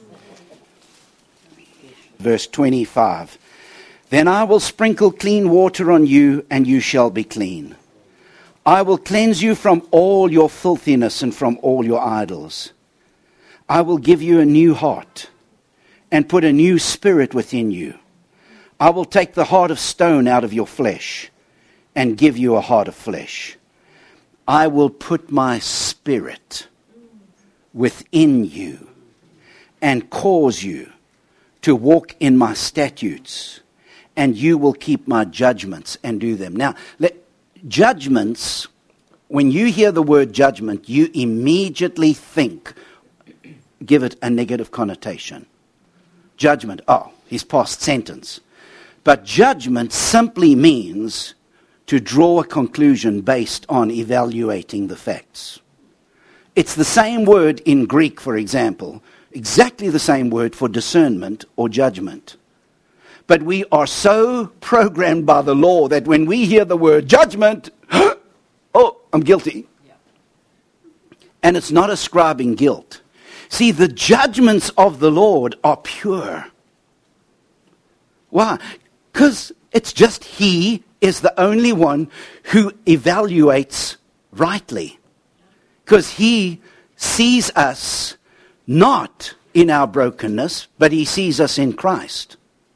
[SPEAKER 3] Verse 25. Then I will sprinkle clean water on you, and you shall be clean. I will cleanse you from all your filthiness and from all your idols. I will give you a new heart and put a new spirit within you. I will take the heart of stone out of your flesh and give you a heart of flesh. I will put my spirit within you and cause you to walk in my statutes, and you will keep my judgments and do them. Now, judgments, when you hear the word judgment, you immediately think, give it a negative connotation. Judgment, his past sentence. But judgment simply means to draw a conclusion based on evaluating the facts. It's the same word in Greek, for example, exactly the same word for discernment or judgment. But we are so programmed by the law that when we hear the word judgment, I'm guilty. And it's not ascribing guilt. See, the judgments of the Lord are pure. Why? Because it's just He is the only one who evaluates rightly. Because He sees us not in our brokenness, but He sees us in Christ.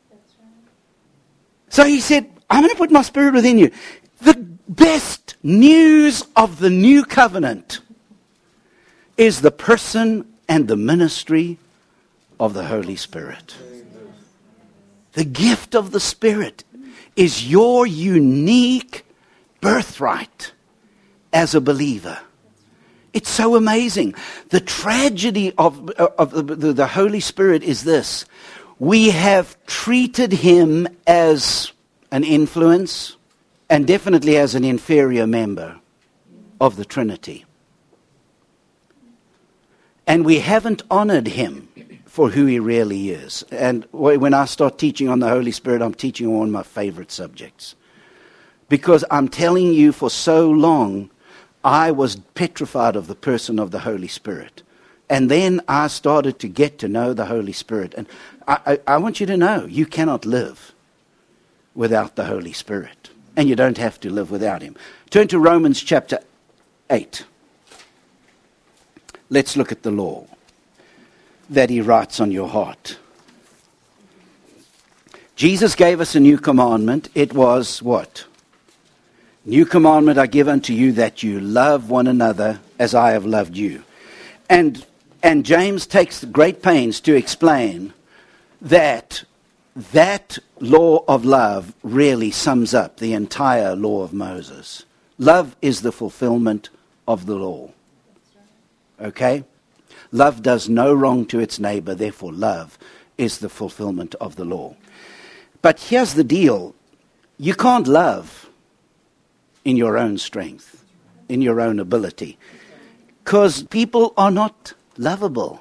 [SPEAKER 3] So He said, I'm going to put my spirit within you. The best news of the new covenant is the person and the ministry of the Holy Spirit. The gift of the Spirit is your unique birthright as a believer. It's so amazing. The tragedy of the Holy Spirit is this. We have treated Him as an influence and definitely as an inferior member of the Trinity. And we haven't honored Him for who He really is. And when I start teaching on the Holy Spirit, I'm teaching on one of my favorite subjects. Because I'm telling you, for so long, I was petrified of the person of the Holy Spirit. And then I started to get to know the Holy Spirit. And I want you to know, you cannot live without the Holy Spirit. And you don't have to live without Him. Turn to Romans chapter 8. Let's look at the law that He writes on your heart. Jesus gave us a new commandment. It was what? New commandment I give unto you, that you love one another as I have loved you. And James takes great pains to explain that law of love really sums up the entire law of Moses. Love is the fulfillment of the law. Okay? Love does no wrong to its neighbor, therefore love is the fulfillment of the law. But here's the deal. You can't love in your own strength, in your own ability, because people are not lovable.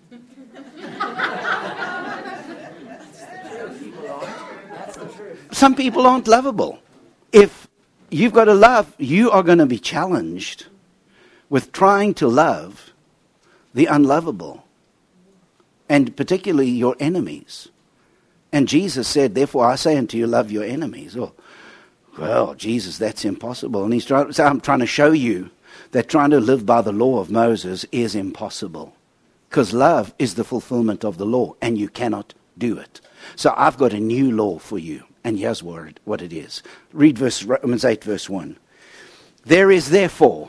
[SPEAKER 3] Some people aren't lovable. If you've got to love, you are going to be challenged with trying to love the unlovable, and particularly your enemies. And Jesus said, therefore I say unto you, love your enemies. Oh, well, Jesus, that's impossible. And I'm trying to show you that trying to live by the law of Moses is impossible. Because love is the fulfillment of the law, and you cannot do it. So I've got a new law for you. And here's what it is. Read Romans 8, verse 1. There is therefore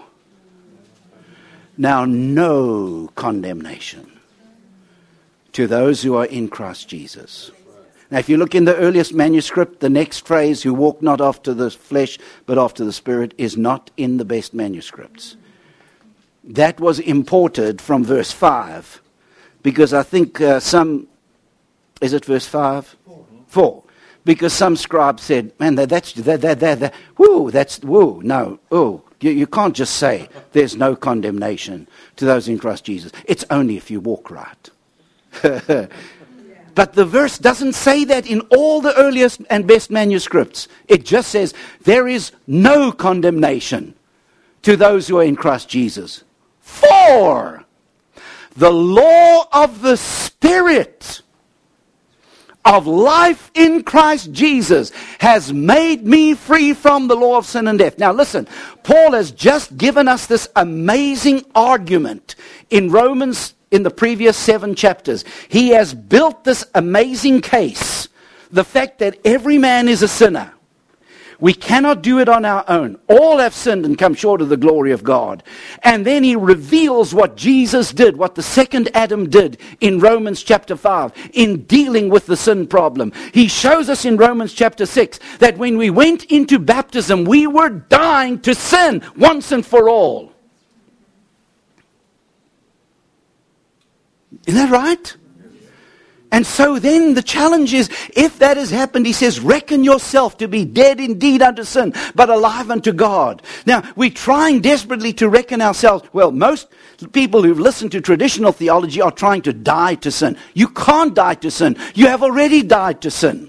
[SPEAKER 3] now no condemnation to those who are in Christ Jesus. Now, if you look in the earliest manuscript, the next phrase, who walk not after the flesh, but after the Spirit, is not in the best manuscripts. That was imported from verse 5, because I think is it verse 5? 4. Because some scribe said, man, you can't just say there's no condemnation to those in Christ Jesus. It's only if you walk right. But the verse doesn't say that in all the earliest and best manuscripts. It just says there is no condemnation to those who are in Christ Jesus. For the law of the Spirit of life in Christ Jesus has made me free from the law of sin and death. Now listen, Paul has just given us this amazing argument in Romans in the previous 7 chapters. He has built this amazing case. The fact that every man is a sinner. We cannot do it on our own. All have sinned and come short of the glory of God. And then he reveals what Jesus did, what the second Adam did in Romans chapter 5 in dealing with the sin problem. He shows us in Romans chapter 6 that when we went into baptism, we were dying to sin once and for all. Isn't that right? And so then the challenge is, if that has happened, he says, reckon yourself to be dead indeed unto sin, but alive unto God. Now, we're trying desperately to reckon ourselves. Well, most people who've listened to traditional theology are trying to die to sin. You can't die to sin. You have already died to sin.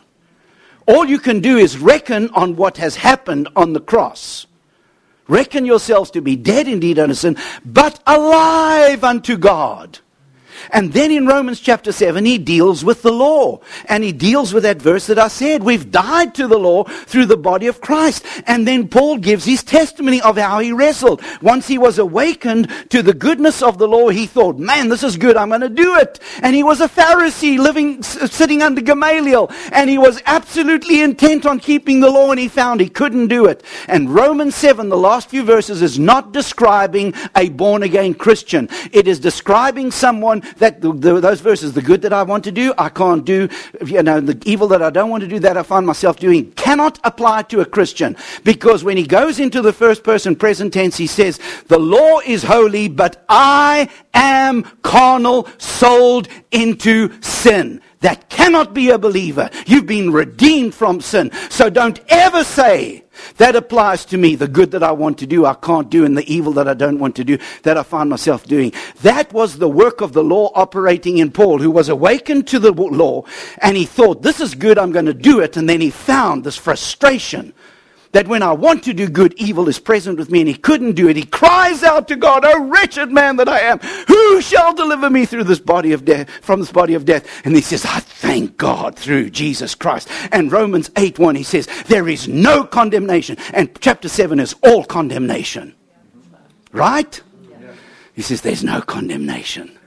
[SPEAKER 3] All you can do is reckon on what has happened on the cross. Reckon yourselves to be dead indeed unto sin, but alive unto God. And then in Romans chapter 7, he deals with the law. And he deals with that verse that I said. We've died to the law through the body of Christ. And then Paul gives his testimony of how he wrestled. Once he was awakened to the goodness of the law, he thought, man, this is good, I'm going to do it. And he was a Pharisee sitting under Gamaliel. And he was absolutely intent on keeping the law, and he found he couldn't do it. And Romans 7, the last few verses, is not describing a born-again Christian. It is describing someone that those verses, the good that I want to do, I can't do. The evil that I don't want to do, that I find myself doing, cannot apply to a Christian. Because when he goes into the first person present tense, he says, the law is holy, but I am carnal, sold into sin. That cannot be a believer. You've been redeemed from sin. So don't ever say, that applies to me. The good that I want to do, I can't do, and the evil that I don't want to do, that I find myself doing. That was the work of the law operating in Paul, who was awakened to the law, and he thought, this is good, I'm going to do it. And then he found this frustration that when I want to do good, evil is present with me, and he couldn't do it. He cries out to God, "O wretched man that I am, who shall deliver me through this body of death, from this body of death?" And he says, I thank God through Jesus Christ. And Romans 8:1, he says, there is no condemnation. And chapter 7 is all condemnation. Right? He says, there's no condemnation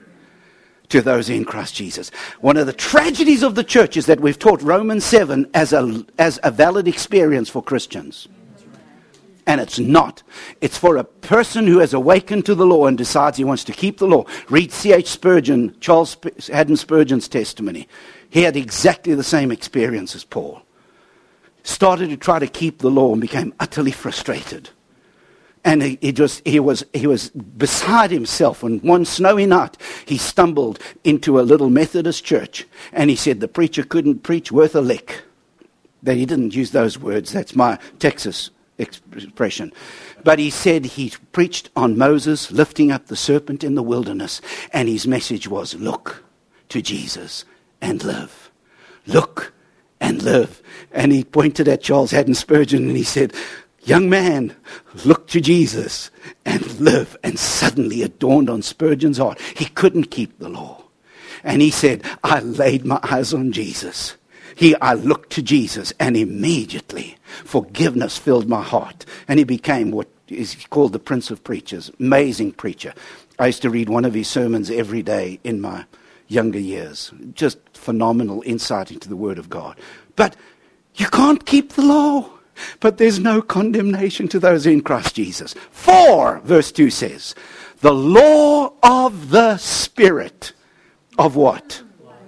[SPEAKER 3] to those in Christ Jesus. One of the tragedies of the church is that we've taught Romans 7 as a valid experience for Christians. And it's not. It's for a person who has awakened to the law and decides he wants to keep the law. Read C.H. Spurgeon, Charles Haddon Spurgeon's testimony. He had exactly the same experience as Paul. Started to try to keep the law and became utterly frustrated. And he was beside himself. And one snowy night, he stumbled into a little Methodist church. And he said the preacher couldn't preach worth a lick. That he didn't use those words. That's my Texas expression. But he said he preached on Moses lifting up the serpent in the wilderness. And his message was, look to Jesus and live. Look and live. And he pointed at Charles Haddon Spurgeon and he said, young man, look to Jesus and live. And suddenly it dawned on Spurgeon's heart. He couldn't keep the law. And he said, I laid my eyes on Jesus. I looked to Jesus, and immediately forgiveness filled my heart. And he became what is called the Prince of Preachers. Amazing preacher. I used to read one of his sermons every day in my younger years. Just phenomenal insight into the Word of God. But you can't keep the law. But there's no condemnation to those in Christ Jesus. For, verse 2 says, the law of the Spirit of what?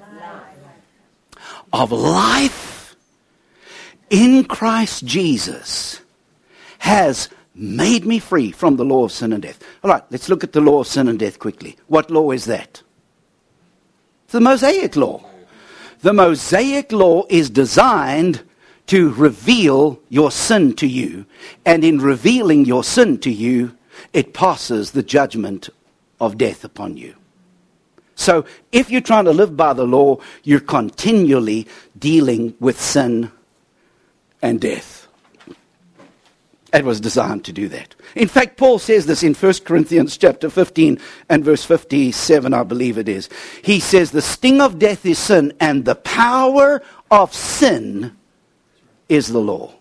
[SPEAKER 3] Of life in Christ Jesus has made me free from the law of sin and death. All right, let's look at the law of sin and death quickly. What law is that? It's the Mosaic law. The Mosaic law is designed to reveal your sin to you. And in revealing your sin to you, it passes the judgment of death upon you. So if you're trying to live by the law, you're continually dealing with sin and death. It was designed to do that. In fact, Paul says this in 1 Corinthians chapter 15 and verse 57, I believe it is. He says, the sting of death is sin, and the power of sin is the law.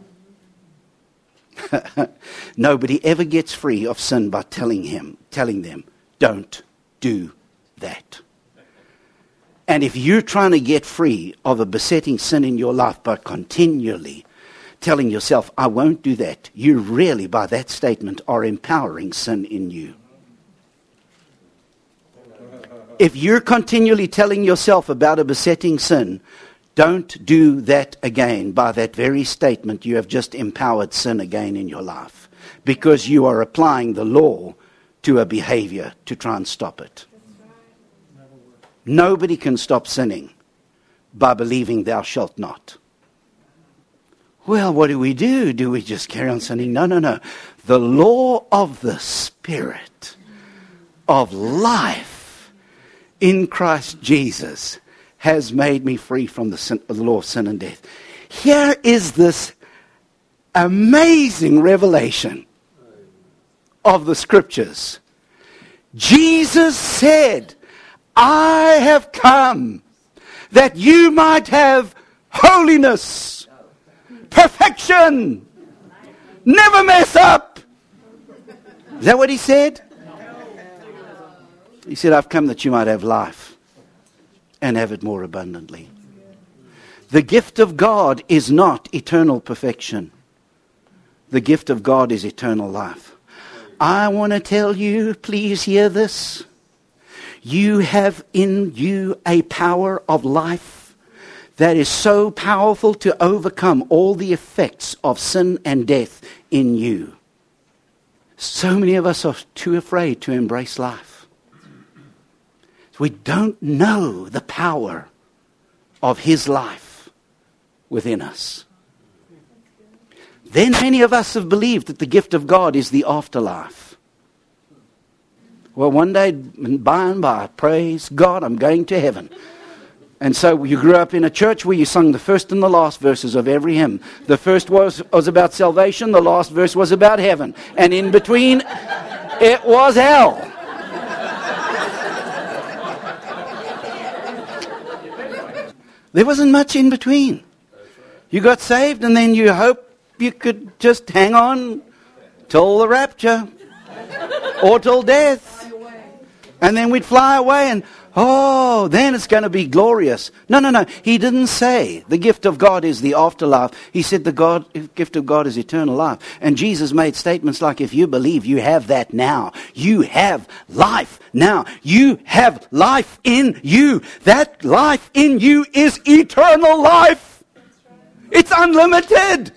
[SPEAKER 3] Nobody ever gets free of sin by telling them, don't do that. And if you're trying to get free of a besetting sin in your life by continually telling yourself, I won't do that, you really, by that statement, are empowering sin in you. If you're continually telling yourself about a besetting sin, don't do that again, by that very statement, you have just empowered sin again in your life. Because you are applying the law to a behavior to try and stop it. Nobody can stop sinning by believing thou shalt not. Well, what do? Do we just carry on sinning? No. The law of the Spirit of life in Christ Jesus has made me free from the law of sin and death. Here is this amazing revelation of the Scriptures. Jesus said, I have come that you might have holiness, perfection, never mess up. Is that what he said? He said, I've come that you might have life and have it more abundantly. The gift of God is not eternal perfection. The gift of God is eternal life. I want to tell you, please hear this. You have in you a power of life that is so powerful to overcome all the effects of sin and death in you. So many of us are too afraid to embrace life. We don't know the power of His life within us. Then many of us have believed that the gift of God is the afterlife. Well, one day, by and by, praise God, I'm going to heaven. And so you grew up in a church where you sung the first and the last verses of every hymn. The first was about salvation, the last verse was about heaven. And in between, it was hell. There wasn't much in between. You got saved and then you hope you could just hang on till the rapture or till death. And then we'd fly away and Oh, then it's going to be glorious. No. He didn't say the gift of God is the afterlife. He said the gift of God is eternal life. And Jesus made statements like, if you believe, you have that now. You have life now. You have life in you. That life in you is eternal life. It's unlimited.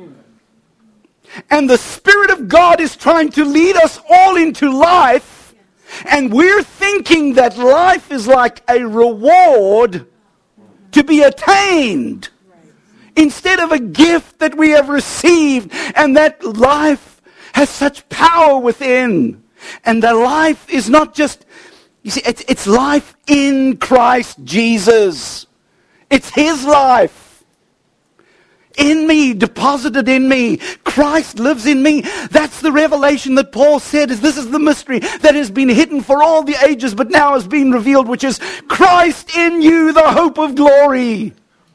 [SPEAKER 3] And the Spirit of God is trying to lead us all into life. And we're thinking that life is like a reward to be attained instead of a gift that we have received, and that life has such power within. And the life is not just, you see, it's life in Christ Jesus. It's His life. In me, deposited in me. Christ lives in me. That's the revelation that Paul said, this is the mystery that has been hidden for all the ages, but now has been revealed, which is Christ in you, the hope of glory.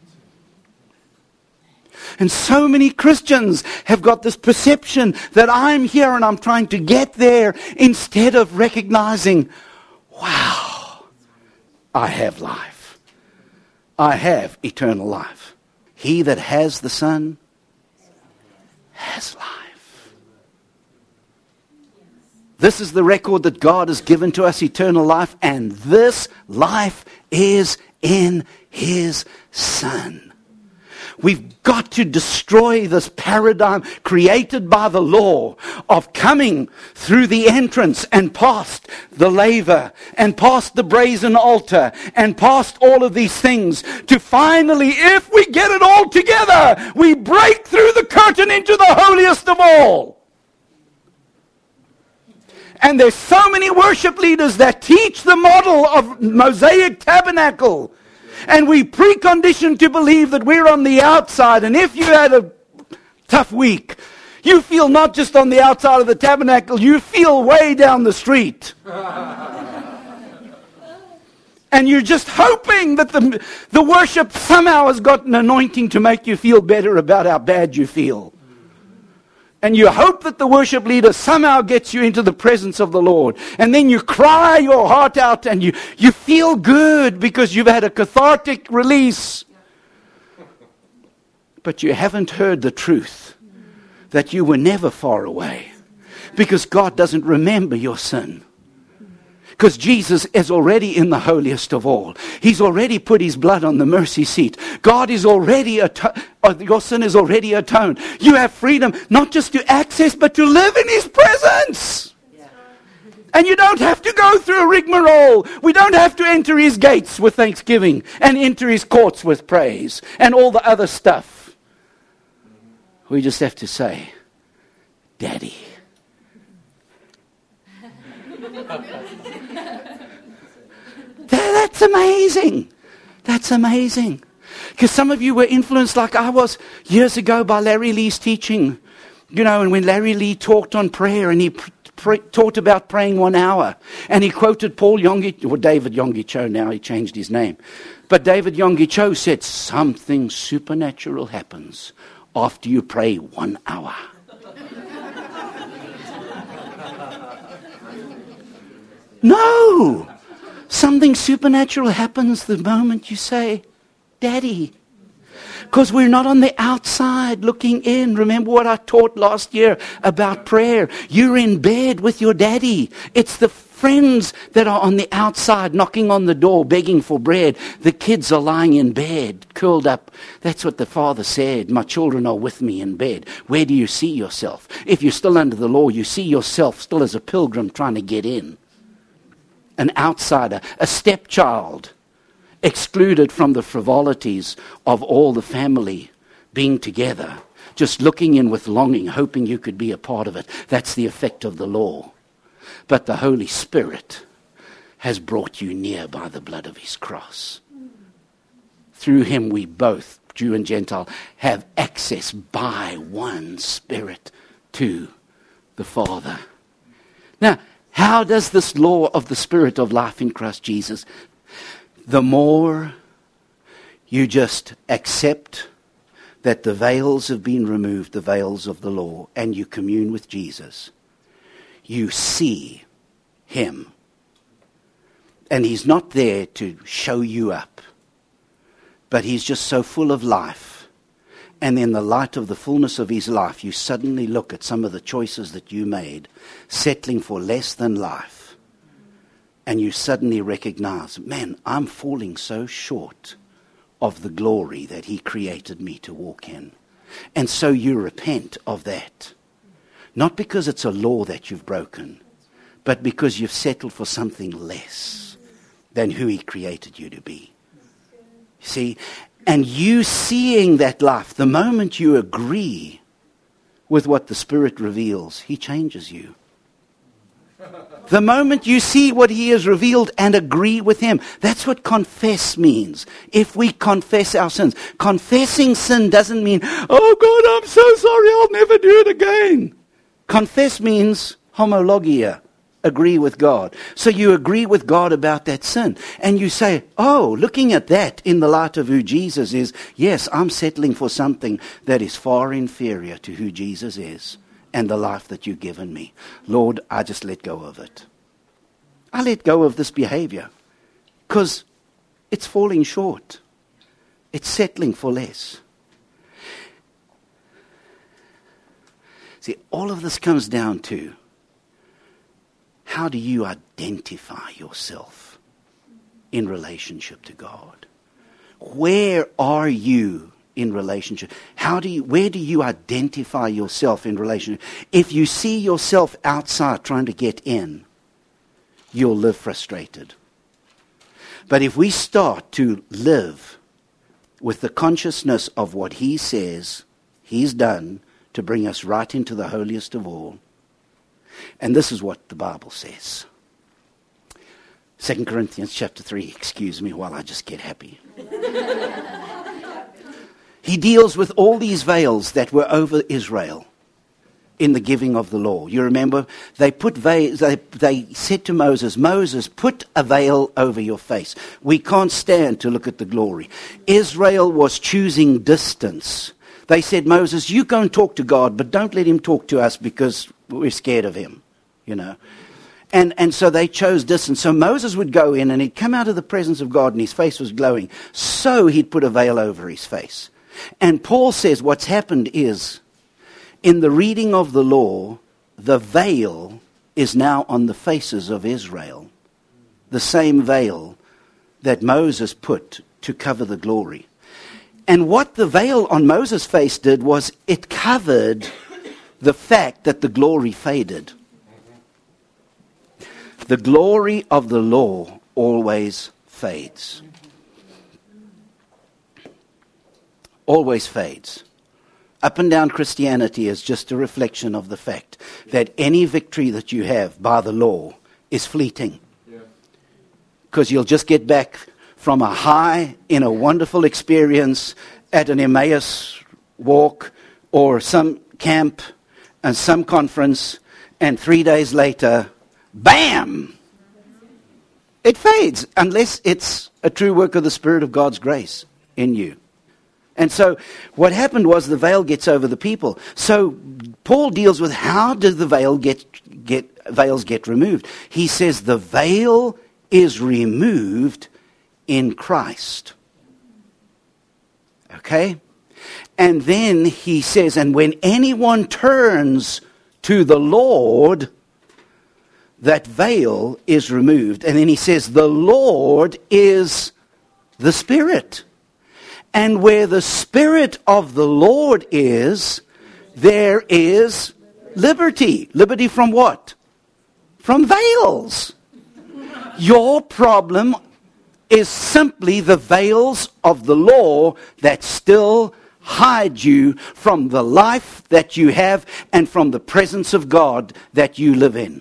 [SPEAKER 3] And so many Christians have got this perception that I'm here and I'm trying to get there, instead of recognizing, wow, I have life. I have eternal life. He that has the Son has life. This is the record that God has given to us, eternal life, and this life is in His Son. We've got to destroy this paradigm created by the law of coming through the entrance and past the laver and past the brazen altar and past all of these things to finally, if we get it all together, we break through the curtain into the holiest of all. And there's so many worship leaders that teach the model of Mosaic tabernacle. And we precondition to believe that we're on the outside. And if you had a tough week, you feel not just on the outside of the tabernacle, you feel way down the street. And you're just hoping that the worship somehow has got an anointing to make you feel better about how bad you feel. And you hope that the worship leader somehow gets you into the presence of the Lord. And then you cry your heart out and you feel good because you've had a cathartic release. But you haven't heard the truth that you were never far away. Because God doesn't remember your sin. Because Jesus is already in the holiest of all. He's already put His blood on the mercy seat. God is already your sin is already atoned. You have freedom not just to access, but to live in His presence. Yeah. And you don't have to go through a rigmarole. We don't have to enter His gates with thanksgiving and enter His courts with praise and all the other stuff. We just have to say, Daddy. That's amazing. That's amazing. Because some of you were influenced like I was years ago by Larry Lee's teaching. You know, and when Larry Lee talked on prayer and he taught about praying 1 hour. And he quoted Paul Yonggi, or David Yonggi Cho, now he changed his name. But David Yonggi Cho said, something supernatural happens after you pray 1 hour. No! Something supernatural happens the moment you say, Daddy. Because we're not on the outside looking in. Remember what I taught last year about prayer. You're in bed with your daddy. It's the friends that are on the outside knocking on the door, begging for bread. The kids are lying in bed, curled up. That's what the father said. My children are with me in bed. Where do you see yourself? If you're still under the law, you see yourself still as a pilgrim trying to get in. An outsider, a stepchild, excluded from the frivolities of all the family being together, just looking in with longing, hoping you could be a part of it. That's the effect of the law. But the Holy Spirit has brought you near by the blood of His cross. Through Him we both, Jew and Gentile, have access by one Spirit to the Father. Now, how does this law of the Spirit of life in Christ Jesus? The more you just accept that the veils have been removed, the veils of the law, and you commune with Jesus, you see Him And he's not there to show you up. But he's just so full of life. And in the light of the fullness of his life, you suddenly look at some of the choices that you made, settling for less than life. And you suddenly recognize, man, I'm falling so short of the glory that he created me to walk in. And so you repent of that. Not because it's a law that you've broken, but because you've settled for something less than who he created you to be. See, and you seeing that life, the moment you agree with what the Spirit reveals, he changes you. The moment you see what he has revealed and agree with him, that's what confess means. If we confess our sins, confessing sin doesn't mean, oh God, I'm so sorry, I'll never do it again. Confess means homologia, agree with God. So you agree with God about that sin. And you say, oh, looking at that in the light of who Jesus is, yes, I'm settling for something that is far inferior to who Jesus is and the life that you've given me. Lord, I just let go of it. I let go of this behavior because it's falling short. It's settling for less. See, all of this comes down to, how do you identify yourself in relationship to God? Where are you in relationship? Where do you identify yourself in relationship? If you see yourself outside trying to get in, you'll live frustrated. But if we start to live with the consciousness of what he says he's done to bring us right into the holiest of all, and this is what the Bible says. 2 Corinthians chapter 3, excuse me while I just get happy. He deals with all these veils that were over Israel in the giving of the law. You remember, they said to Moses, Moses, put a veil over your face. We can't stand to look at the glory. Israel was choosing distance. They said, Moses, you go and talk to God, but don't let him talk to us because we're scared of him, you know. And so they chose distance. So Moses would go in and he'd come out of the presence of God and his face was glowing. So he'd put a veil over his face. And Paul says what's happened is, in the reading of the law, the veil is now on the faces of Israel. The same veil that Moses put to cover the glory. And what the veil on Moses' face did was it covered the fact that the glory faded. The glory of the law always fades. Always fades. Up and down Christianity is just a reflection of the fact that any victory that you have by the law is fleeting. Because you'll just get back from a high in a wonderful experience at an Emmaus walk or some camp and some conference, and 3 days later, bam! It fades unless it's a true work of the Spirit of God's grace in you. And so what happened was the veil gets over the people. So Paul deals with how does the veils get removed. He says the veil is removed in Christ. Okay? And then he says, and when anyone turns to the Lord, that veil is removed. And then he says, the Lord is the Spirit. And where the Spirit of the Lord is, there is liberty. Liberty from what? From veils. Your problem is simply the veils of the law that still hide you from the life that you have and from the presence of God that you live in.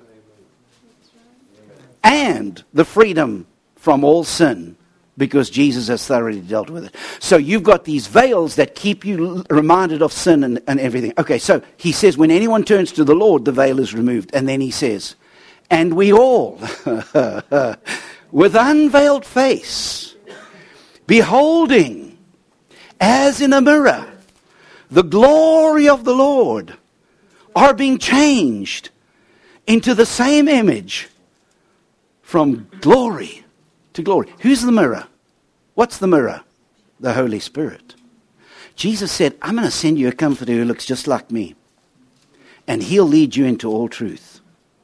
[SPEAKER 3] And the freedom from all sin, because Jesus has thoroughly dealt with it. So you've got these veils that keep you reminded of sin and everything. Okay, so he says when anyone turns to the Lord, the veil is removed. And then he says, and we all, with unveiled face, beholding, as in a mirror, the glory of the Lord, are being changed into the same image from glory to glory. Who's the mirror? What's the mirror? The Holy Spirit. Jesus said, I'm going to send you a comforter who looks just like me. And he'll lead you into all truth.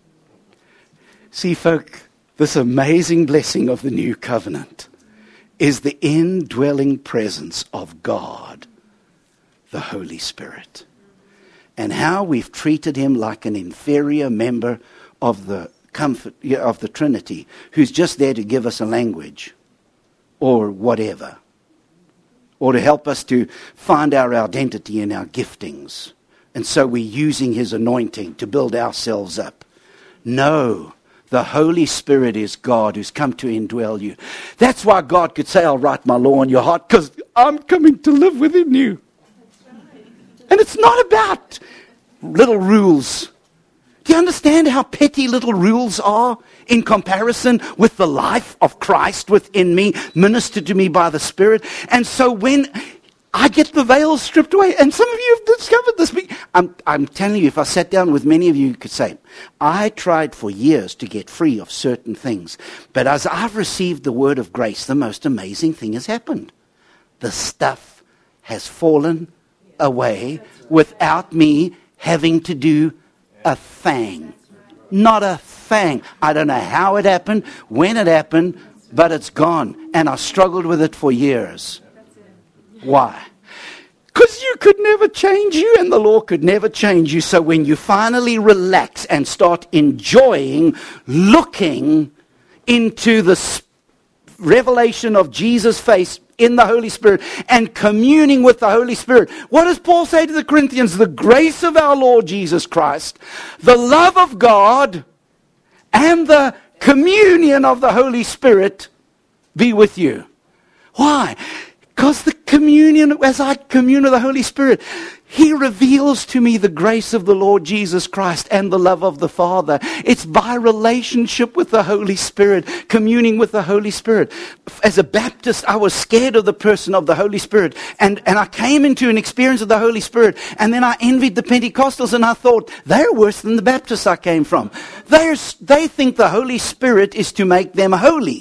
[SPEAKER 3] See, folk, this amazing blessing of the new covenant is the indwelling presence of God, the Holy Spirit. And how we've treated him like an inferior member of the Trinity, who's just there to give us a language or whatever, or to help us to find our identity in our giftings. And so we're using his anointing to build ourselves up. No, the Holy Spirit is God who's come to indwell you. That's why God could say, I'll write my law on your heart, because I'm coming to live within you. And it's not about little rules. Do you understand how petty little rules are in comparison with the life of Christ within me, ministered to me by the Spirit? And so when I get the veil stripped away, and some of you have discovered this. I'm telling you, if I sat down with many of you, you could say, I tried for years to get free of certain things. But as I've received the word of grace, the most amazing thing has happened. The stuff has fallen away without me having to do a thing. Not a thing. I don't know how it happened, when it happened, but it's gone. And I struggled with it for years. Why? Because you could never change you and the law could never change you. So when you finally relax and start enjoying looking into the revelation of Jesus' face in the Holy Spirit and communing with the Holy Spirit, what does Paul say to the Corinthians? The grace of our Lord Jesus Christ, the love of God, and the communion of the Holy Spirit be with you. Why? Because the communion, as I commune with the Holy Spirit, he reveals to me the grace of the Lord Jesus Christ and the love of the Father. It's by relationship with the Holy Spirit, communing with the Holy Spirit. As a Baptist, I was scared of the person of the Holy Spirit. And I came into an experience of the Holy Spirit. And then I envied the Pentecostals and I thought, they're worse than the Baptists I came from. They think the Holy Spirit is to make them holy.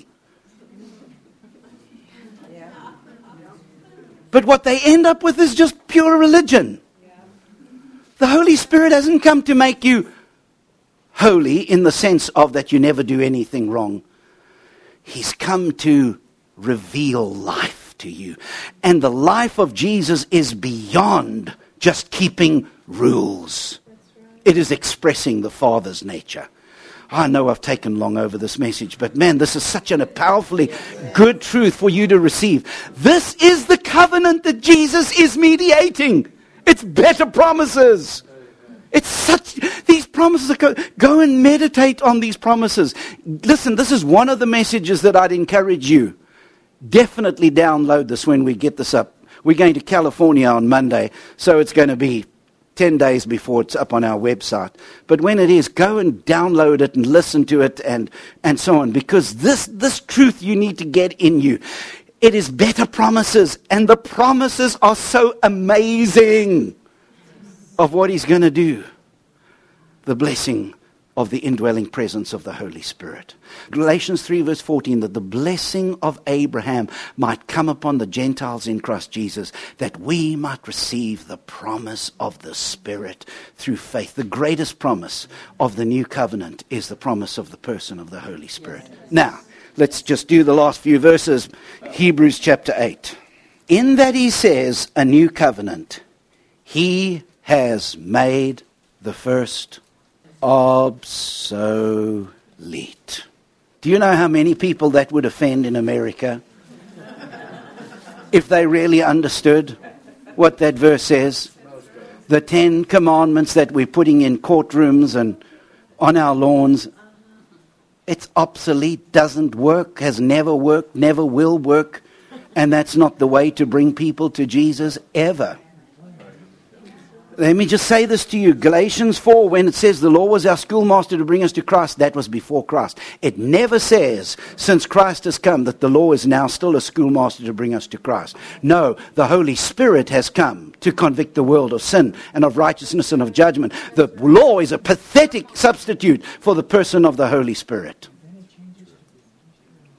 [SPEAKER 3] But what they end up with is just pure religion. The Holy Spirit hasn't come to make you holy in the sense of that you never do anything wrong. He's come to reveal life to you. And the life of Jesus is beyond just keeping rules. It is expressing the Father's nature. I know I've taken long over this message, but man, this is such a powerfully good truth for you to receive. This is the covenant that Jesus is mediating. It's better promises. It's such, these promises, go and meditate on these promises. Listen, this is one of the messages that I'd encourage you. Definitely download this when we get this up. We're going to California on Monday, so it's going to be 10 days before it's up on our website. But when it is, go and download it and listen to it and so on. Because this truth you need to get in you. It is better promises. And the promises are so amazing of what he's going to do. The blessing of the indwelling presence of the Holy Spirit. Galatians 3 verse 14, that the blessing of Abraham might come upon the Gentiles in Christ Jesus, that we might receive the promise of the Spirit through faith. The greatest promise of the new covenant is the promise of the person of the Holy Spirit. Now, let's just do the last few verses. Hebrews chapter 8. In that he says, a new covenant, he has made the first obsolete. Do you know how many people that would offend in America if they really understood what that verse says? The 10 commandments that we're putting in courtrooms and on our lawns, it's obsolete, doesn't work, has never worked, never will work, and that's not the way to bring people to Jesus ever. Let me just say this to you. Galatians 4, when it says the law was our schoolmaster to bring us to Christ, that was before Christ. It never says, since Christ has come, that the law is now still a schoolmaster to bring us to Christ. No, the Holy Spirit has come to convict the world of sin and of righteousness and of judgment. The law is a pathetic substitute for the person of the Holy Spirit.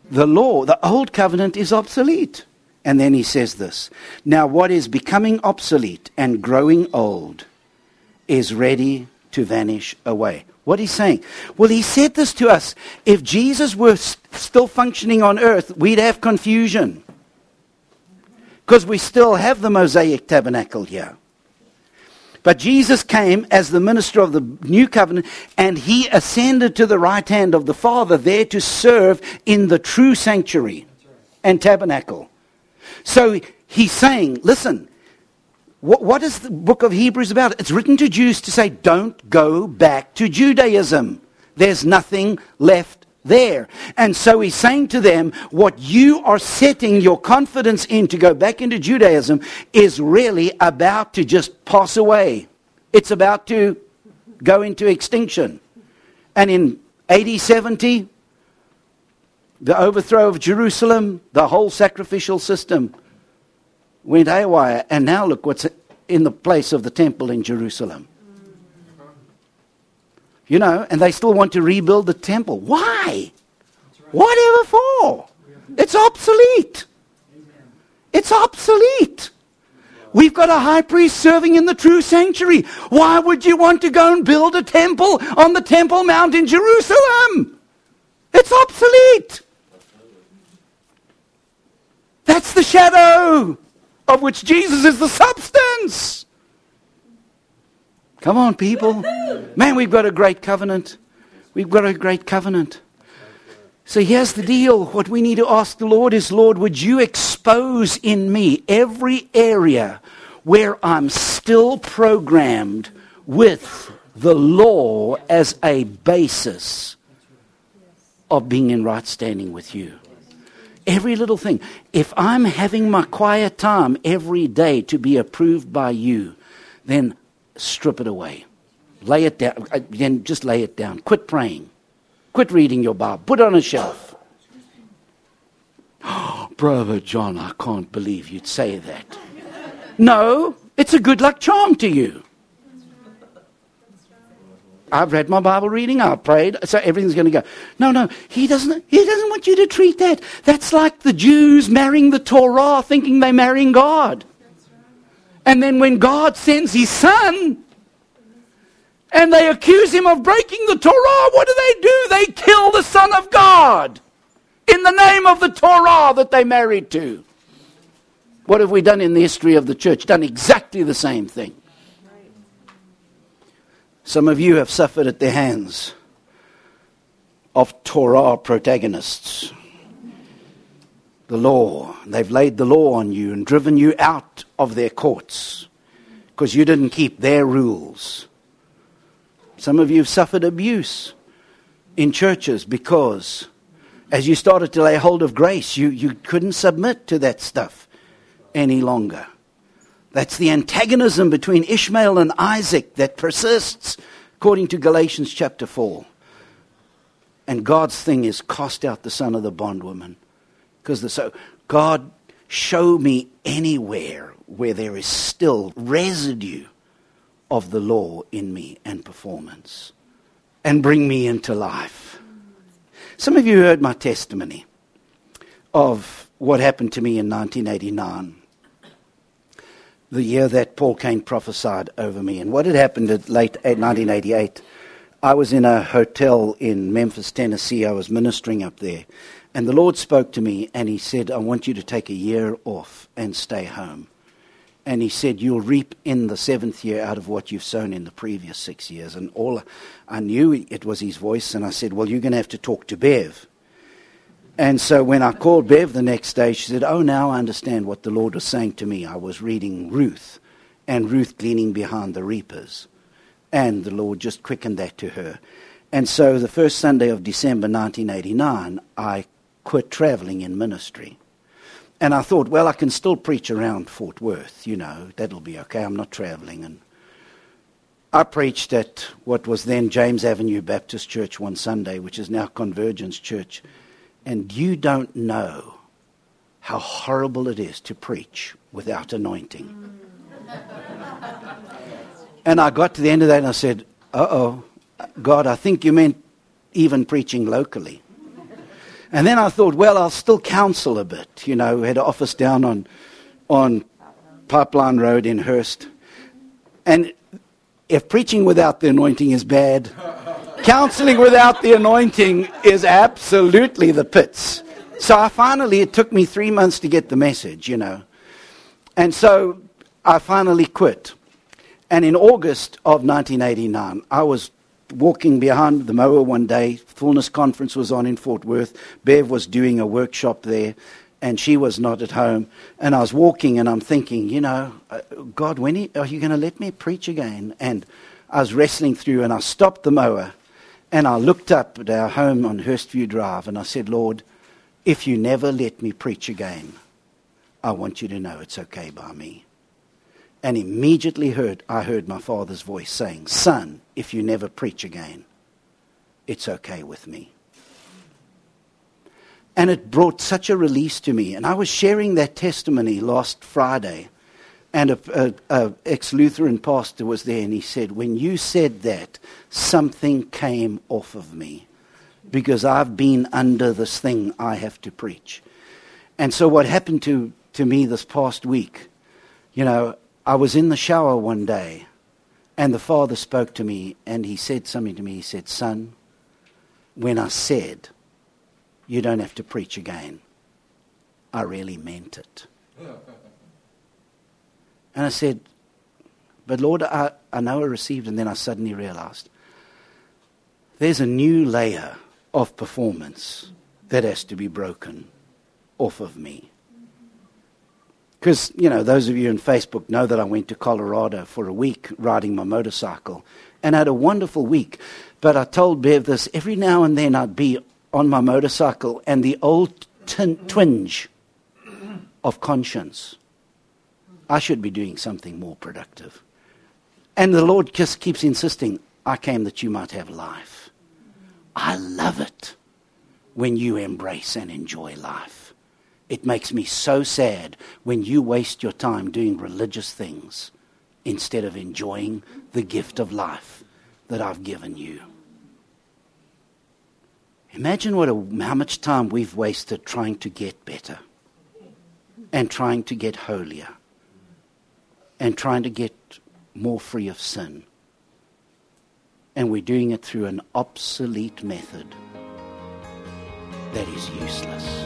[SPEAKER 3] The law, the old covenant is obsolete. And then he says this, now what is becoming obsolete and growing old is ready to vanish away. What he's saying? Well, he said this to us. If Jesus were still functioning on earth, we'd have confusion. Because we still have the Mosaic tabernacle here. But Jesus came as the minister of the new covenant, and he ascended to the right hand of the Father there to serve in the true sanctuary and tabernacle. So he's saying, listen, what is the book of Hebrews about? It's written to Jews to say, don't go back to Judaism. There's nothing left there. And so he's saying to them, what you are setting your confidence in to go back into Judaism is really about to just pass away. It's about to go into extinction. And in AD 70, the overthrow of Jerusalem, the whole sacrificial system went haywire. And now look what's in the place of the temple in Jerusalem. You know, and they still want to rebuild the temple. Why? Whatever for? It's obsolete. It's obsolete. We've got a high priest serving in the true sanctuary. Why would you want to go and build a temple on the Temple Mount in Jerusalem? It's obsolete. That's the shadow of which Jesus is the substance. Come on, people. Man, we've got a great covenant. We've got a great covenant. So here's the deal. What we need to ask the Lord is, Lord, would you expose in me every area where I'm still programmed with the law as a basis of being in right standing with you. Every little thing. If I'm having my quiet time every day to be approved by you, then strip it away. Lay it down. Then just lay it down. Quit praying. Quit reading your Bible. Put it on a shelf. Oh, Brother John, I can't believe you'd say that. No, it's a good luck charm to you. I've read my Bible reading, I've prayed, so everything's going to go. No, he doesn't want you to treat that. That's like the Jews marrying the Torah, thinking they're marrying God. And then when God sends his son, and they accuse him of breaking the Torah, what do? They kill the Son of God in the name of the Torah that they married to. What have we done in the history of the church? Done exactly the same thing. Some of you have suffered at the hands of Torah protagonists. The law. They've laid the law on you and driven you out of their courts because you didn't keep their rules. Some of you have suffered abuse in churches because as you started to lay hold of grace, you couldn't submit to that stuff any longer. That's the antagonism between Ishmael and Isaac that persists, according to Galatians chapter 4. And God's thing is cast out the son of the bondwoman. So God, show me anywhere where there is still residue of the law in me and performance, and bring me into life. Some of you heard my testimony of what happened to me in 1989, the year that Paul Cain prophesied over me. And what had happened at late 1988, I was in a hotel in Memphis, Tennessee. I was ministering up there. And the Lord spoke to me and he said, I want you to take a year off and stay home. And he said, you'll reap in the 7th year out of what you've sown in the previous 6 years. And all I knew it was his voice. And I said, well, you're going to have to talk to Bev. And so when I called Bev the next day, she said, oh, now I understand what the Lord was saying to me. I was reading Ruth, and Ruth gleaning behind the reapers. And the Lord just quickened that to her. And so the first Sunday of December 1989, I quit traveling in ministry. And I thought, well, I can still preach around Fort Worth, that'll be okay. I'm not traveling. And I preached at what was then James Avenue Baptist Church one Sunday, which is now Convergence Church. And you don't know how horrible it is to preach without anointing. And I got to the end of that and I said, uh-oh, God, I think you meant even preaching locally. And then I thought, well, I'll still counsel a bit. We had an office down on Pipeline Road in Hurst. And if preaching without the anointing is bad, counseling without the anointing is absolutely the pits. So it took me 3 months to get the message, And so I finally quit. And in August of 1989, I was walking behind the mower one day. Fullness Conference was on in Fort Worth. Bev was doing a workshop there, and she was not at home. And I was walking, and I'm thinking, God, when are you going to let me preach again? And I was wrestling through, and I stopped the mower, and I looked up at our home on Hurstview Drive, and I said, Lord, if you never let me preach again, I want you to know it's okay by me. And immediately I heard my Father's voice saying, son, if you never preach again, it's okay with me. And it brought such a release to me. And I was sharing that testimony last Friday, and a ex-Lutheran pastor was there, and he said, when you said that, something came off of me, because I've been under this thing I have to preach. And so what happened to me this past week, I was in the shower one day, and the Father spoke to me, and he said something to me. He said, son, when I said, you don't have to preach again, I really meant it. And I said, but Lord, I know I received, and then I suddenly realized there's a new layer of performance that has to be broken off of me. Because, those of you on Facebook know that I went to Colorado for a week riding my motorcycle and had a wonderful week. But I told Bev this, every now and then I'd be on my motorcycle and the old twinge of conscience. I should be doing something more productive. And the Lord just keeps insisting, I came that you might have life. I love it when you embrace and enjoy life. It makes me so sad when you waste your time doing religious things instead of enjoying the gift of life that I've given you. Imagine how much time we've wasted trying to get better and trying to get holier and trying to get more free of sin. And we're doing it through an obsolete method that is useless.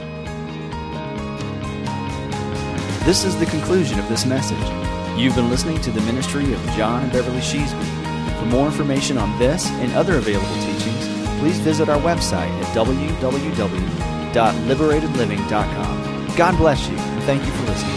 [SPEAKER 1] This is the conclusion of this message. You've been listening to the ministry of John and Beverly Sheasby. For more information on this and other available teachings, please visit our website at www.liberatedliving.com. God bless you, and thank you for listening.